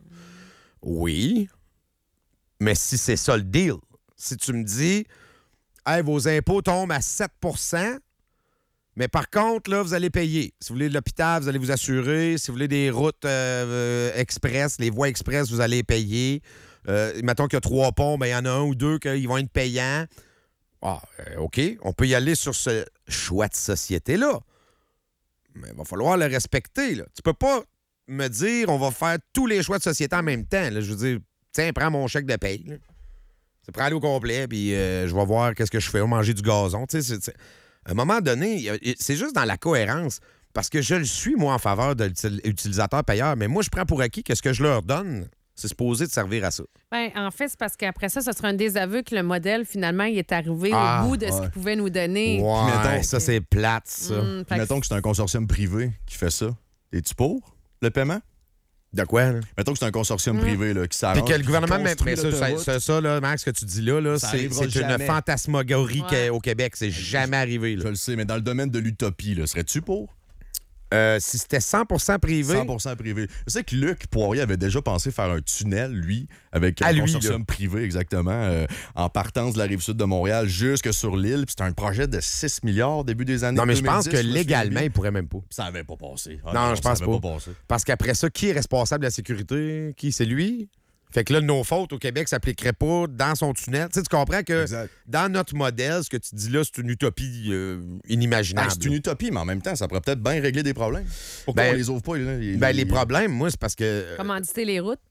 Oui. Mais si c'est ça le deal, si tu me dis, hey, vos impôts tombent à sept pour cent, mais par contre, là, vous allez payer. Si vous voulez de l'hôpital, vous allez vous assurer. Si vous voulez des routes euh, euh, express, les voies express, vous allez payer. Euh, mettons qu'il y a trois ponts, ben il y en a un ou deux qui vont être payants. Ah, euh, OK, on peut y aller sur ce choix de société-là. Mais il va falloir le respecter. Là. Tu peux pas me dire on va faire tous les choix de société en même temps. Là. Je veux dire, tiens, prends mon chèque de paye. Là. C'est prends-le au complet, puis euh, je vais voir qu'est-ce que je fais. On va manger du gazon. Tu sais, c'est- c'est- à un moment donné, y a- y- c'est juste dans la cohérence. Parce que je le suis, moi, en faveur de l'utilisateur-payeur. Mais moi, je prends pour acquis que ce que je leur donne, c'est supposé de servir à ça. Ben, en fait, c'est parce qu'après ça, ce sera un désaveu que le modèle, finalement, il est arrivé Ah, au bout de ce ouais. qu'il pouvait nous donner. Ouais, mettons- ça, c'est plate, ça. Hum, fait que- Mettons que c'est un consortium privé qui fait ça. Es-tu pour le paiement? De quoi, là? Mettons que c'est un consortium Mm. privé là, qui Puis s'arrange. que le gouvernement, qui mais, construit mais ça, ça, l'autoroute. ça, ça, là, Max, ce que tu dis là, là Ça c'est arrivera c'est une jamais. fantasmagorie Ouais. qu'est- au Québec. C'est jamais arrivé. Je Là. le sais, mais dans le domaine de l'utopie, là, serais-tu pour? Euh, si c'était cent pour cent privé, cent pour cent privé. Je sais que Luc Poirier avait déjà pensé faire un tunnel, lui, avec À un lui, consortium là. privé, exactement, euh, en partance de la rive sud de Montréal jusque sur l'île. Puis c'était un projet de six milliards début des années non, mais je deux mille pense dix, que je me légalement, souviens. il pourrait même pas. Ça avait pas passé. Ah Non, je ça pense avait pas. passé. Parce qu'après ça, qui est responsable de la sécurité? Qui? C'est lui? Fait que là, nos fautes au Québec s'appliqueraient pas dans son tunnel. Tu sais, tu comprends que Exact. dans notre modèle, ce que tu dis là, c'est une utopie euh, Ben, inimaginable. c'est une utopie, mais en même temps, ça pourrait peut-être bien régler des problèmes. Pourquoi Ben, on les ouvre pas? Là, les, Ben, les problèmes, moi, c'est parce que... euh, Commanditer les routes.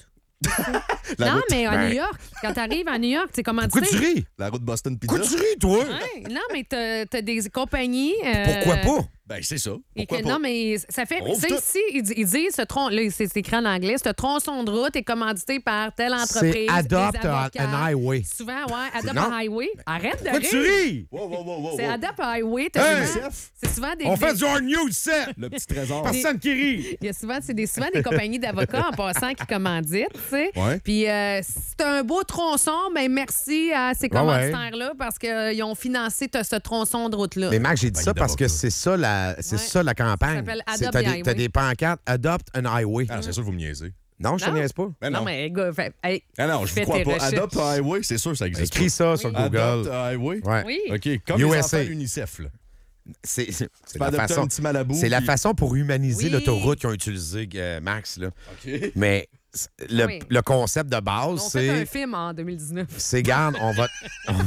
la, non, route, mais à Ben- New York, quand tu arrives à New York, c'est commandité. Pourquoi tu ris? la route Boston Pizza. Pourquoi tu ris, toi? Ouais, non, mais t'as as des compagnies. euh, Pourquoi pas? Ben, c'est ça. Et Pourquoi que, pas? non, mais ça fait. On ouvre Ça, tout. ici, ils, di- ils disent, ce tron, là, c'est c'est écrit en anglais, ce tronçon de route est commandité par telle entreprise. C'est adopt des an avocats. an highway. Souvent, ouais, adopt Non. a highway. Arrête de Pourquoi tu rire. ris? Wow, wow, wow, wow, C'est wow. adopt a highway. t'as Hey! souvent- C'est souvent des. On fait des- du hard news, ça! Le petit trésor. Personne qui rit. Il y a souvent, c'est des, souvent des compagnies d'avocats en passant qui commanditent, tu sais. Ouais. Puis euh, c'est un beau tronçon, mais merci à ces Ouais, ouais. commanditaires-là parce qu'ils ont financé t- ce tronçon de route-là. Mais Mac, j'ai dit Ben, ça il parce que d'avocat. c'est ça la, c'est Ouais. ça la campagne. Ça s'appelle C'est- Adopt T'as the des, Highway. t'as des pancartes Adopt an highway. Ah, c'est sûr que vous me niaisez. Non, je te Non. niaise pas. Ben non. Non, mais gars, fait- hey, Ah non, je vous fais crois tes pas. recherches. Adopt a Highway, c'est sûr que ça existe. Écris ça sur Oui. pas. Google. Adopt a Highway. Ouais. Oui. OK, comme les U S A. enfants de l'UNICEF. Là. C'est c'est- c'est Pas la adopter façon. un petit Malibu, C'est la puis- façon pour humaniser Oui. l'autoroute qu'ils ont utilisé, euh, Max. Là. OK. Mais c- le, Oui. le concept de On base, fait un c'est. film en deux mille dix-neuf. C'est, garde, on va.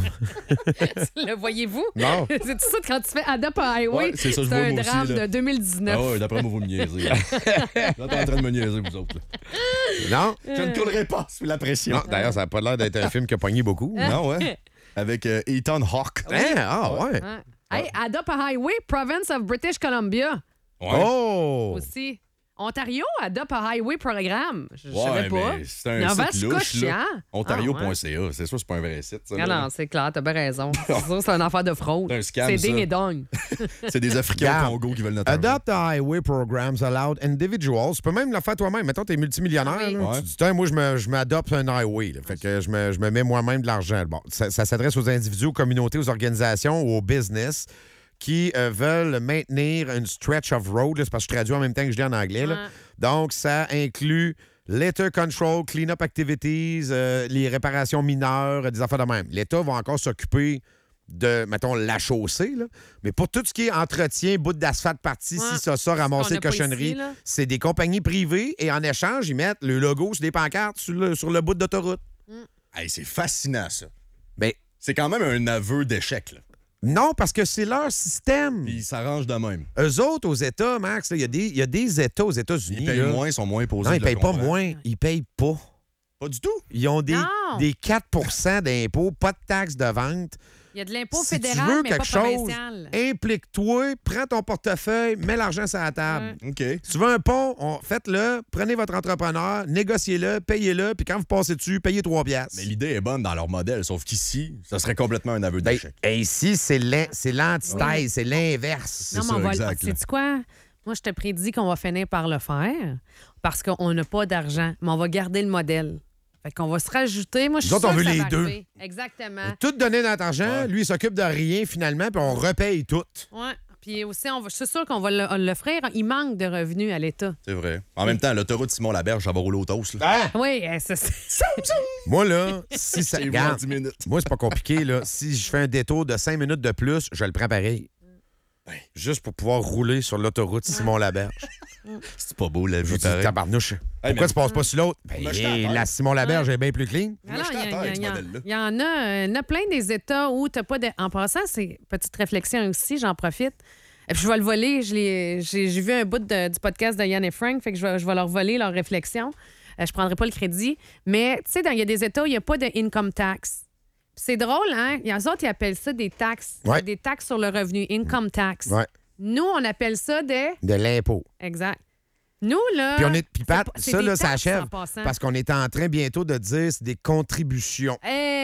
Le voyez-vous? Non. C'est tout ça quand tu fais Adopt a Highway. Ouais, c'est ça, je vois, un moi aussi, drame là. de deux mille dix-neuf. Ah ouais, d'après moi, vous me niaisez. là. Vous êtes en train de me niaiser, vous autres. là. Non? Je ne coulerai pas sous la pression. Non, d'ailleurs, ça n'a pas l'air d'être un film qui a pogné beaucoup. Non, ouais. Avec euh, Ethan Hawke. Hein? Ah, ouais. Hein? Hey, Adopt a Highway, province of British Columbia. Ouais. Oh! Aussi. Ontario, Adopt a Highway programme. Je, je Ouais, savais pas. mais c'est un Nova site louche, Scotia. là. Ah, Ontario point ouais. C A. C'est sûr, c'est pas un vrai site, ça. Ah là. non, c'est clair, t'as bien raison. C'est sûr, c'est une affaire de fraude. C'est un scam, C'est ça. ding et dong. C'est des Africains Regarde. au Congo qui veulent notre argent. Adopt a Highway Programs allowed individuals. Tu peux même le faire toi-même. Mettons, t'es multimillionnaire. Oui. là. Ouais. Tu dis, tiens, moi, je, me, je m'adopte un highway. là. Fait que je me, je me mets moi-même de l'argent. Bon, ça, ça s'adresse aux individus, aux communautés, aux organisations ou aux business qui euh, veulent maintenir une stretch of road. là. C'est parce que je traduis en même temps que je dis en anglais. là. Ouais. Donc, ça inclut litter control, clean-up activities, euh, les réparations mineures, euh, des affaires de même. L'État va encore s'occuper de, mettons, la chaussée, là. Mais pour tout ce qui est entretien, bout d'asphalte parti, Ouais. si ça, ça, qu'on ramasser a pas cochonnerie, ici, là. c'est des compagnies privées et en échange, ils mettent le logo sur des pancartes sur le, sur le bout d'autoroute. Hey, c'est fascinant, ça. Mais C'est quand même un aveu d'échec, là. non, parce que c'est leur système. Puis ils s'arrangent de même. Eux autres, aux États, Max, là, il y, a des- il y a des États aux États-Unis. Ils payent là. moins, ils sont moins imposés. Non, ils je le payent pas comprends. moins. Ils payent pas. Pas du tout. Ils ont des, Non. des quatre pour cent d'impôts, pas de taxes de vente. Il y a de l'impôt Si tu fédéral, veux mais quelque pas chose, provincial. implique-toi, prends ton portefeuille, mets l'argent sur la table. OK. Si tu veux un pont, on, faites-le, prenez votre entrepreneur, négociez-le, payez-le, puis quand vous passez dessus, payez trois piastres. Mais l'idée est bonne dans leur modèle, sauf qu'ici, ça serait complètement un aveu Ben, d'échec. et ici, c'est l'an- c'est l'antithèse, c'est l'inverse. Non, C'est mais on ça, va exact, là. sais-tu quoi? Moi, je te prédis qu'on va finir par le faire parce qu'on n'a pas d'argent, mais on va garder le modèle. Fait qu'on va se rajouter. Moi, je suis Nous autres, on sûre veut que ça les va deux. arriver. Exactement. Tout donner notre argent, Ouais. lui, il s'occupe de rien finalement, puis on repaye tout. Ouais. Puis aussi, on va, je suis sûre qu'on va le- l'offrir. Il manque de revenus à l'État. C'est vrai. En même temps, l'autoroute Simon-Laberge, ça va rouler au toast. Là. Oui, eh, c'est ça. Moi, là, si ça. Chez vous en Regarde, dix minutes. moi, c'est pas compliqué, là. Si je fais un détour de cinq minutes de plus, je le prends pareil. Ben. Juste pour pouvoir rouler sur l'autoroute Simon-Laberge. C'est pas beau, la Je vie, dis, pareil. tabarnouche. Hey, Pourquoi mais- tu passes pas sur l'autre? Ben, m'a jeté à terre. la Simon-Laberge est bien plus clean. Moi, Alors, j'étais il y, à terre a- avec il ce y a- modèle-là. il y en a, il y en a plein des États où tu n'as pas de. En passant, c'est petite réflexion aussi, j'en profite. Et puis je vais le voler. je l'ai- J'ai j'ai vu un bout de- du podcast de Yann et Frank, fait que je vais, je vais leur voler leur réflexion. Euh, je prendrai pas le crédit. Mais tu sais, dans- il y a des États où il n'y a pas de income tax. Puis c'est drôle, hein? Il y en a d'autres, ils appellent ça des taxes. Ouais. Des taxes sur le revenu, income tax. Ouais. Nous, on appelle ça des. De l'impôt. Exact. Nous, là. Puis, on est, puis Pat, c'est- c'est ça, des là, ça taxes, achève. en passant. Parce qu'on est en train bientôt de dire c'est des contributions.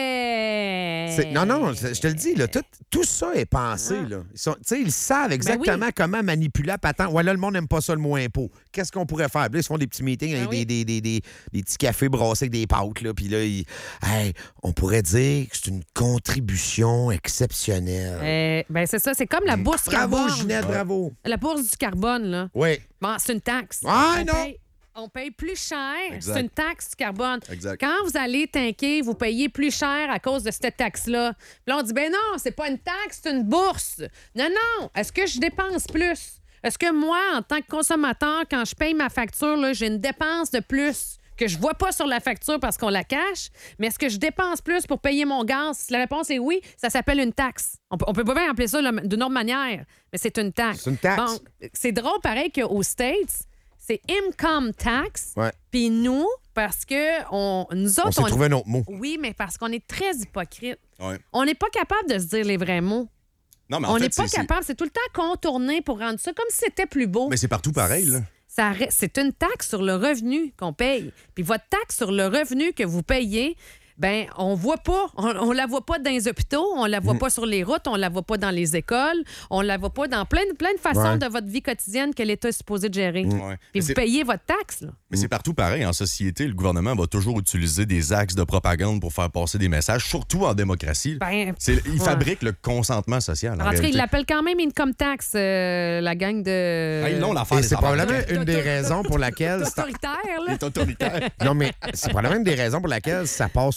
Hey! C'est- Non, non, je je te le dis, là, tout, tout ça est pensé. Ah. Là. Ils, sont- tu sais, ils savent exactement oui. comment manipuler la patente. Ouais, là, le monde n'aime pas ça, le mot impôt. Qu'est-ce qu'on pourrait faire? Puis là, ils se font des petits meetings Ben avec oui. des, des, des, des, des petits cafés brassés avec des pâtes. Là, puis là, ils- hey, on pourrait dire que c'est une contribution exceptionnelle. Euh, ben c'est ça, c'est comme la bourse Bravo, carbone. Ginette, bravo. La bourse du carbone, là. Oui. Bon, c'est une taxe. Ah, on non! Paye, on paye plus cher. Exact. C'est une taxe du carbone. Exact. Quand vous allez tanker, vous payez plus cher à cause de cette taxe-là. Puis là, on dit, ben non, c'est pas une taxe, c'est une bourse. Non, non. Est-ce que je dépense plus? Est-ce que moi, en tant que consommateur, quand je paye ma facture, là, j'ai une dépense de plus que je vois pas sur la facture parce qu'on la cache? Mais est-ce que je dépense plus pour payer mon gaz? Si la réponse est oui, ça s'appelle une taxe. On peut, on peut pas bien appeler ça là, d'une autre manière, mais c'est une taxe. C'est une taxe. Donc, c'est drôle, pareil qu'aux States, c'est income tax. Ouais. Puis nous, parce que on, nous On autres, s'est trouvé un autre mot. oui, mais parce qu'on est très hypocrite. Ouais. On n'est pas capable de se dire les vrais mots. Non, mais en On fait, n'est pas c'est- c'est- capable. C'est tout le temps contourné pour rendre ça comme si c'était plus beau. Mais c'est partout pareil, là. Ça reste- c'est une taxe sur le revenu qu'on paye. Puis votre taxe sur le revenu que vous payez, ben on voit pas, on, on la voit pas dans les hôpitaux, on la Mm. voit pas sur les routes, on la voit pas dans les écoles, on la voit pas dans plein, de- plein de façons Ouais. de votre vie quotidienne que l'État est supposé de gérer. Ouais. Puis Mais vous c'est- payez votre taxe, là. Mais c'est partout pareil. En société, le gouvernement va toujours utiliser des axes de propagande pour faire passer des messages, surtout en démocratie. Ben, C'est- il ouais. fabrique le consentement social. En, En tout cas, réalité. ils l'appellent quand même income tax, euh, la gang de. Hey, non, l'affaire Et des c'est probablement avantages. une des raisons pour laquelle... c'est- autoritaire, Il là. est autoritaire. Non, mais c'est probablement une des raisons pour laquelle ça passe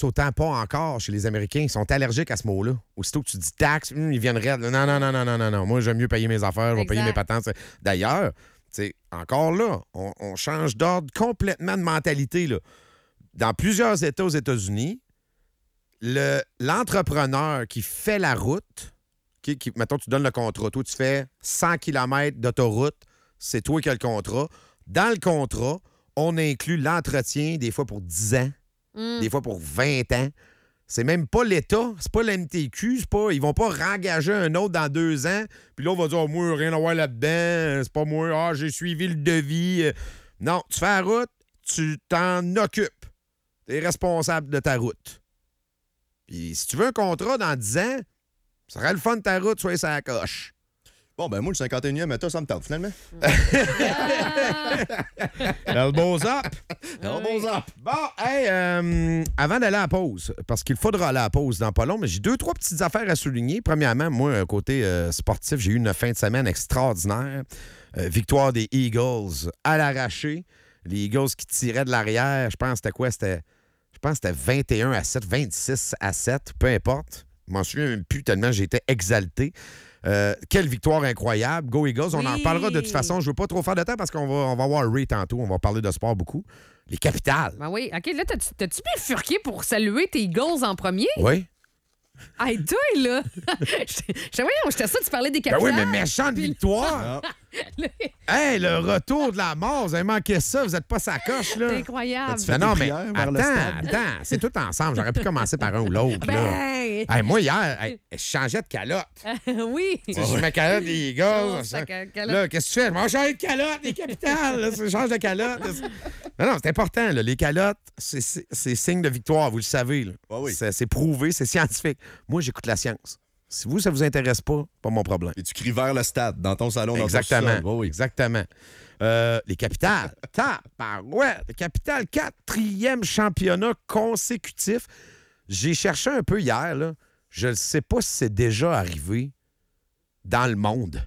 autant pas encore chez les Américains. Ils sont allergiques à ce mot-là. Aussitôt que tu dis taxe, hum, ils viennent raides. Non, non, non, non, non, non, non. Moi, j'aime mieux payer mes affaires, je vais Exact. payer mes patentes. D'ailleurs, tu sais, encore là, on, on change d'ordre complètement de mentalité, là. Dans plusieurs États aux États-Unis, le, l'entrepreneur qui fait la route, qui, qui, mettons, tu donnes le contrat, toi, tu fais cent kilomètres d'autoroute, c'est toi qui as le contrat. Dans le contrat, on inclut l'entretien des fois pour dix ans, Mm. des fois pour vingt ans. C'est même pas l'État, c'est pas l'M T Q, c'est pas, ils vont pas rengager un autre dans deux ans, puis là, on va dire, oh, moi, rien à voir là-dedans, c'est pas moi, ah, j'ai suivi le devis. Non, tu fais la route, tu t'en occupes. T'es responsable de ta route. Puis si tu veux un contrat dans dix ans, ça serait le fun de ta route, soyez sur la coche. Bon, ben moi, le cinquante et unième État, ça me tente, finalement. Le beau zap. Alors, bon zap. Bon, hey, euh, avant d'aller à la pause, parce qu'il faudra aller à la pause dans pas long, mais j'ai deux, trois petites affaires à souligner. Premièrement, moi, côté euh, sportif, j'ai eu une fin de semaine extraordinaire. Euh, victoire des Eagles à l'arraché. Les Eagles qui tiraient de l'arrière, je pense que c'était quoi? C'était, je pense que c'était vingt et un à sept, vingt-six à sept, peu importe. Je m'en souviens même plus tellement j'étais exalté. Euh, quelle victoire incroyable. Go Eagles. On Oui. en reparlera de toute façon. Je ne veux pas trop faire de temps parce qu'on va, on va voir Ray tantôt. On va parler de sport beaucoup. Les capitales. Ben oui. OK, là, t'as-tu, t'as-tu bifurqué pour saluer tes Eagles en premier? Oui. Hey, toi, là! J'étais, j'étais- voyons, j'étais ça, tu parlais des Ben capitales. oui, mais méchante victoire. Hey, le retour de la mort. Vous avez manqué ça. Vous n'êtes pas sa coche, là. C'est incroyable. Fais Ben non, des mais prières vers le attends, stade. attends. C'est tout ensemble. J'aurais pu commencer par un ou l'autre, là. Ben! Hey, moi, hier, hey, je changeais de calotte. oui! Tu sais, je mets calotte des Oh, Eagles. ça, ça. ca- calotte. Là, qu'est-ce que tu fais? Je m'en change de calotte, les capitales. Là, je change de calotte. Non, non, c'est important. Là. Les calottes, c'est, c'est, c'est signe de victoire, vous le savez. Là. Ah oui. c'est, c'est prouvé, c'est scientifique. Moi, j'écoute la science. Si vous, ça vous intéresse pas, pas mon problème. Et tu cries vers le stade, dans ton salon, dans Exactement. ton sous-sol. Oui, oui. Exactement. Euh, les capitales. Tabarouette. Les capitales, quatrième championnat consécutif. J'ai cherché un peu hier, là. Je ne sais pas si c'est déjà arrivé dans le monde.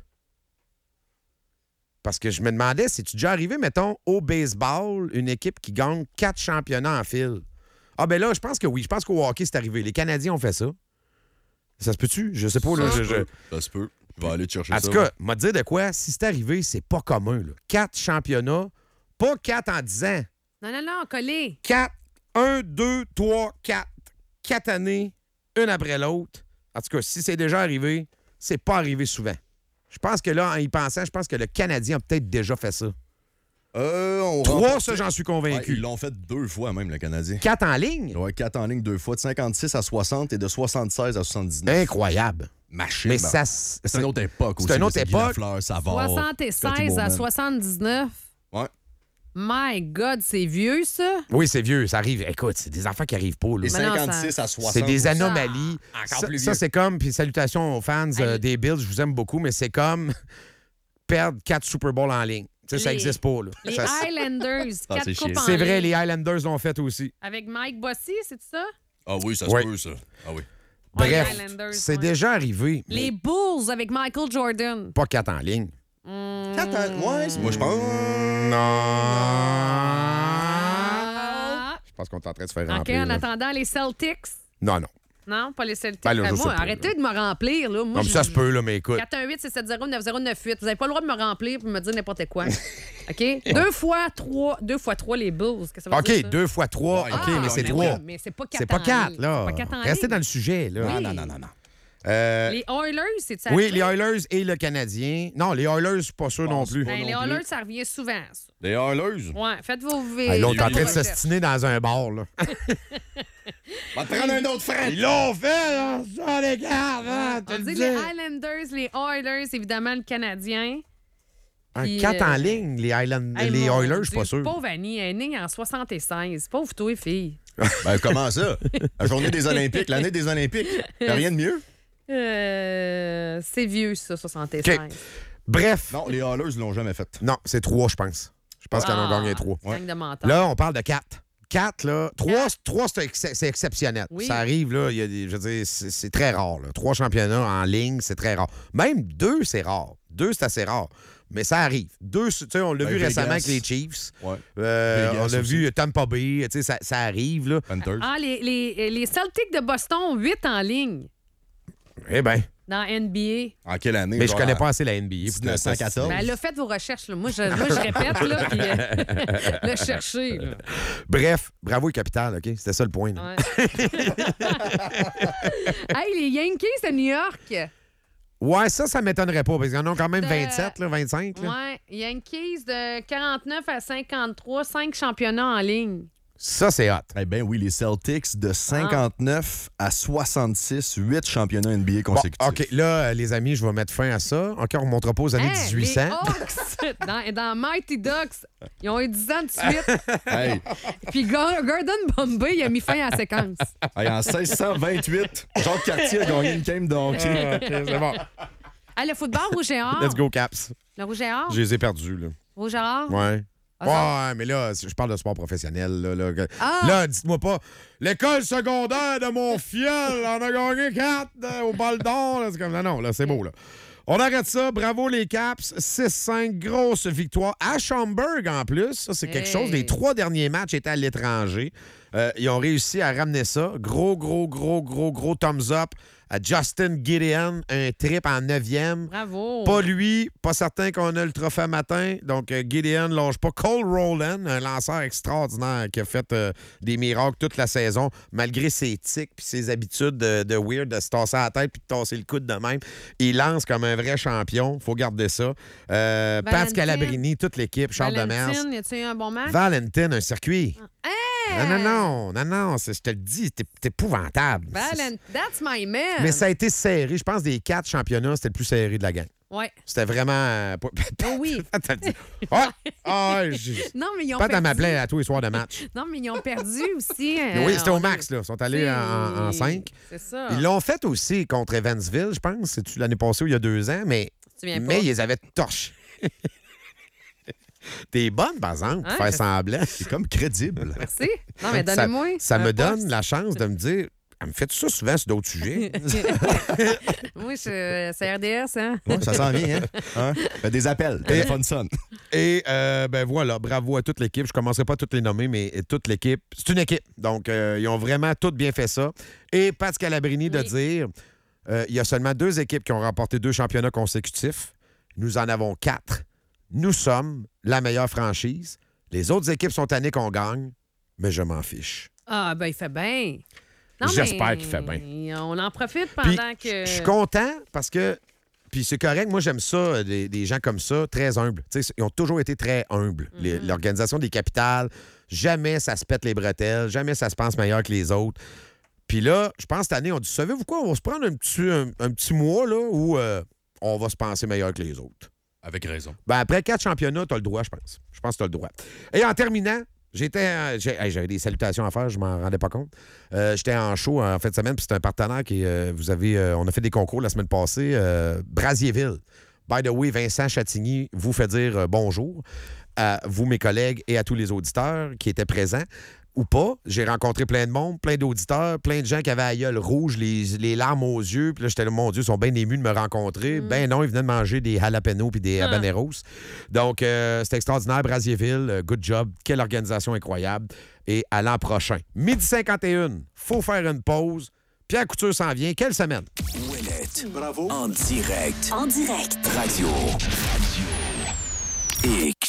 Parce que je me demandais, c'est-tu déjà arrivé, mettons, au baseball, une équipe qui gagne quatre championnats en fil? Ah, ben là, je pense que oui. Je pense qu'au hockey, c'est arrivé. Les Canadiens ont fait ça. Ça se peut-tu? Je sais pas. Là, je, je... Ça se peut. Je vais aller te chercher En ça. tout cas, m'a dire de quoi, si c'est arrivé, c'est pas commun. Là. Quatre championnats, pas quatre en dix ans. Non, non, non, collé. Quatre, un, deux, trois, quatre. Quatre années, une après l'autre. En tout cas, si c'est déjà arrivé, c'est pas arrivé souvent. Je pense que là, en y pensant, je pense que le Canadien a peut-être déjà fait ça. Euh, on Trois, remporte- ça, j'en suis Ouais, convaincu. ils l'ont fait deux fois même, le Canadien. Quatre en ligne? Ouais, quatre en ligne deux fois, de cinquante-six à soixante et de soixante-seize à soixante-dix-neuf. Incroyable. Machine. Mais ben, ça... c'est une autre époque aussi. C'est une là, autre Guy époque. Lafleur, Savard, Scotty soixante-seize à Bowman. soixante-dix-neuf. Ouais. My God, c'est vieux, ça? Oui, c'est vieux, ça arrive. Écoute, c'est des enfants qui arrivent pas. Là. Et Mais non, cinquanté-six à soixante. C'est des aussi. anomalies. Ah, encore ça, plus ça, vieux. c'est comme, puis salutations aux fans euh, Hey. des Bills, je vous aime beaucoup, mais c'est comme perdre quatre Super Bowls en ligne. Tu sais, ça Les- n'existe pas. Là. Les Ça- Highlanders, Ah, quatre c'est coupes chiant. en c'est vrai, ligne. les Highlanders l'ont fait aussi. Avec Mike Bossy, c'est ça? Ah oui, ça Ouais. se peut, ça. Ah oui. Ouais, les Bref, Highlanders, c'est ouais. déjà arrivé. mais Les Bulls avec Michael Jordan. Pas quatre en ligne. Hmm. Quatre ans. Ouais, c'est- moi, je pense. Non. Ah. Je pense qu'on est en train de se faire OK, remplir. en là. attendant, les Celtics. Non, non. Non, pas les Celtics. Ben là, je Ben, sais moi, pas, arrêtez là. de me remplir. Là. Moi, Non, mais je- ça se peut, là, mais écoute. quatre un huit, six sept zéro, neuf zéro neuf huit. Vous n'avez pas le droit de me remplir et me dire n'importe quoi. OK? Deux fois trois, deux fois trois les Bulls. Qu'est-ce que ça veut dire, ça? OK, deux fois trois. Ouais, OK, Ah, mais c'est mais trois. oui, mais c'est pas quatre C'est pas en quatre, ligne. là. C'est pas quatre en Restez ligne. dans le sujet, là. Oui. Non, non, non, non. Euh, Les Oilers, c'est ça? oui, les Oilers et le Canadien. Non, les Oilers, je suis pas sûr non Pense plus. pas. Ben, les non plus. Oilers, ça revient souvent, ça. Les Oilers. Ouais, faites vos V. Hey, L'autre est en il- train de il- s'ostiner dans un bar, là. Va te prendre un autre frère. Ils l'ont fait, là. Ça, les gars, hein, te On le dit dis. les Highlanders, les Oilers, évidemment, le Canadien. Un Puis, quatre euh, en ligne, les, Highland... Hey, les mon Oilers, je suis pas Dieu, sûr. Pauvre Annie, elle est née en soixante-seize. Pauvre toi, fille. Ben, comment ça? La journée des Olympiques, l'année des Olympiques. Y'a rien de mieux? Euh, c'est vieux, ça, soixante-seize. OK. Bref. Non, les Oilers l'ont jamais fait. Non, c'est trois, je pense. Je pense qu'ils en ont Ah, gagné trois. gang de menteurs. Là, on parle de quatre. Quatre, là. Trois, trois c'est, ex- c'est exceptionnel. Oui. Ça arrive, là. Il y a des, je veux dire, c'est, c'est très rare. Là. Trois championnats en ligne, c'est très rare. Même deux, c'est rare. Deux, c'est assez rare. mais ça arrive. Deux, tu sais, on l'a Ben, vu Vegas. récemment avec les Chiefs. Ouais. Euh, Vegas on l'a aussi. vu Tampa Bay. Tu sais, ça, ça arrive, là. Panthers. Ah, les, les, les Celtics de Boston ont huit en ligne Eh bien. dans N B En quelle année? Mais je genre, connais à- pas assez la N B A. dix-neuf cent quatorze. A. Ben, là, faites vos recherches. Là. Moi, je, moi, je répète, là, puis euh, là, cherchez. Là. Bref, bravo les Capitals, OK? C'était ça le point. là. Ouais. Hey, les Yankees de New York. Ouais, ça, ça m'étonnerait pas, parce qu'ils en ont quand même De- vingt-sept, là, vingt-cinq. Là. Ouais, Yankees de quarante-neuf à cinquante-trois, cinq championnats en ligne. Ça, c'est hot. Eh bien oui, les Celtics de cinquante-neuf à soixante-six, huit championnats N B A Bon, consécutifs. OK, là, euh, les amis, je vais mettre fin à ça. OK, on ne remontera pas aux années Hey, dix-huit cents. Les Hawks, dans, dans Mighty Ducks, ils ont eu dix ans de suite. Hey, Puis Gar- Gordon Bombay, il a mis fin à la séquence. hey, en seize cent vingt-huit, Jacques Cartier a gagné une game de hockey. OK, c'est bon. Ah, le football, rouge et or. Let's go, Caps. Le rouge et or. Je les ai perdus, là. Rouge et or. Ouais. Ah, ça- Ouais, mais là, je parle de sport professionnel. Là, là, Ah! Là, dites-moi pas, l'école secondaire de mon fiel en a gagné quatre euh, au bal d'or. là. C'est comme, non, non, là, c'est beau, là. On arrête ça. Bravo, les Caps. six cinq, grosse victoire. À Schaumburg, en plus. Ça, c'est quelque Hey. chose. Les trois derniers matchs étaient à l'étranger. Euh, ils ont réussi à ramener ça. Gros, gros, gros, gros, gros thumbs up à Justin Gideon. Un trip en neuvième. Bravo. Pas lui, pas certain qu'on a le trophée matin. Donc, euh, Gideon lâche pas. Cole Rowland, un lanceur extraordinaire qui a fait euh, des miracles toute la saison, malgré ses tics puis ses habitudes de, de weird, de se tasser à la tête puis de tasser le coude de même. Il lance comme un vrai champion. Faut garder ça. Euh, Pat Valentine. Scalabrini, toute l'équipe, Charles Demers. Valentine, y a-tu eu un bon match? Valentine, un circuit. Hey! Non, non, non, non, non, c'est- je te le dis, t'es t'es épouvantable. Valentine, that's my man. Mais ça a été serré. Je pense des quatre championnats, c'était le plus serré de la gang. Ouais. C'était vraiment. euh, pas- Oh oui. T'as dit. Ah! Ah! j'ai- Non, mais ils ont Pas dans perdu. ma plaie à tous les soirs de match. Non, mais ils ont perdu aussi. euh, Oui, c'était on au a- max, là. Ils sont allés en, en cinq. C'est ça. Ils l'ont fait aussi contre Evansville, je pense. C'est l'année passée ou il y a deux ans, mais, Tu viens pas. mais ils les avaient torchés. T'es bonne, par exemple, pour Hein, faire je- semblant. C'est comme crédible. Merci. Non, mais Ça- donnez-moi. Ça, un me donne poste. la chance de me dire, elle me fait ça souvent sur d'autres sujets. Moi, je... c'est R D S, hein? Ouais, ça s'en vient, hein? Hein? Fait des appels. Téléphone sonne. Et euh, ben voilà, bravo à toute l'équipe. Je ne commencerai pas à toutes les nommer, mais toute l'équipe. C'est une équipe. Donc, euh, ils ont vraiment toutes bien fait ça. Et Pat Scalabrini de Oui. dire, euh, il y a seulement deux équipes qui ont remporté deux championnats consécutifs. Nous en avons quatre. Nous sommes la meilleure franchise. Les autres équipes sont tannées qu'on gagne, mais je m'en fiche. Ah, ben, il fait bien. J'espère mais qu'il fait bien. On en profite Puis, pendant que. je suis content parce que. Puis c'est correct. Moi, j'aime ça, des, des gens comme ça, très humbles. Tu sais, ils ont toujours été très humbles. Les- Mm-hmm. L'organisation des capitales, jamais ça se pète les bretelles, jamais ça se pense meilleur que les autres. Puis là, je pense cette année, on dit, savez-vous quoi, on va se prendre un petit, un, un petit mois là, où euh, on va se penser meilleur que les autres. Avec raison. Ben, après quatre championnats, tu as le droit, je pense. Je pense que tu as le droit. Et en terminant, j'étais. euh, j'ai- hey, J'avais des salutations à faire, je m'en rendais pas compte. Euh, j'étais en show en fin de semaine, puis c'est un partenaire qui. euh, vous avez. euh, on a fait des concours la semaine passée. euh, Brasierville. By the way, Vincent Chatigny vous fait dire euh, bonjour à vous, mes collègues, et à tous les auditeurs qui étaient présents. Ou pas. J'ai rencontré plein de monde, plein d'auditeurs, plein de gens qui avaient la gueule rouge, les, les larmes aux yeux. Puis là, j'étais là, mon Dieu, ils sont bien émus de me rencontrer. Ben non, ils venaient de manger des jalapenos puis des Ah. habaneros. Donc, euh, c'était extraordinaire. Brasierville, euh, good job. Quelle organisation incroyable. Et à l'an prochain. midi cinquante et un, faut faire une pause. Pierre Couture s'en vient. Quelle semaine? Ouellette. Bravo. En direct. En direct. Radio. Radio. X.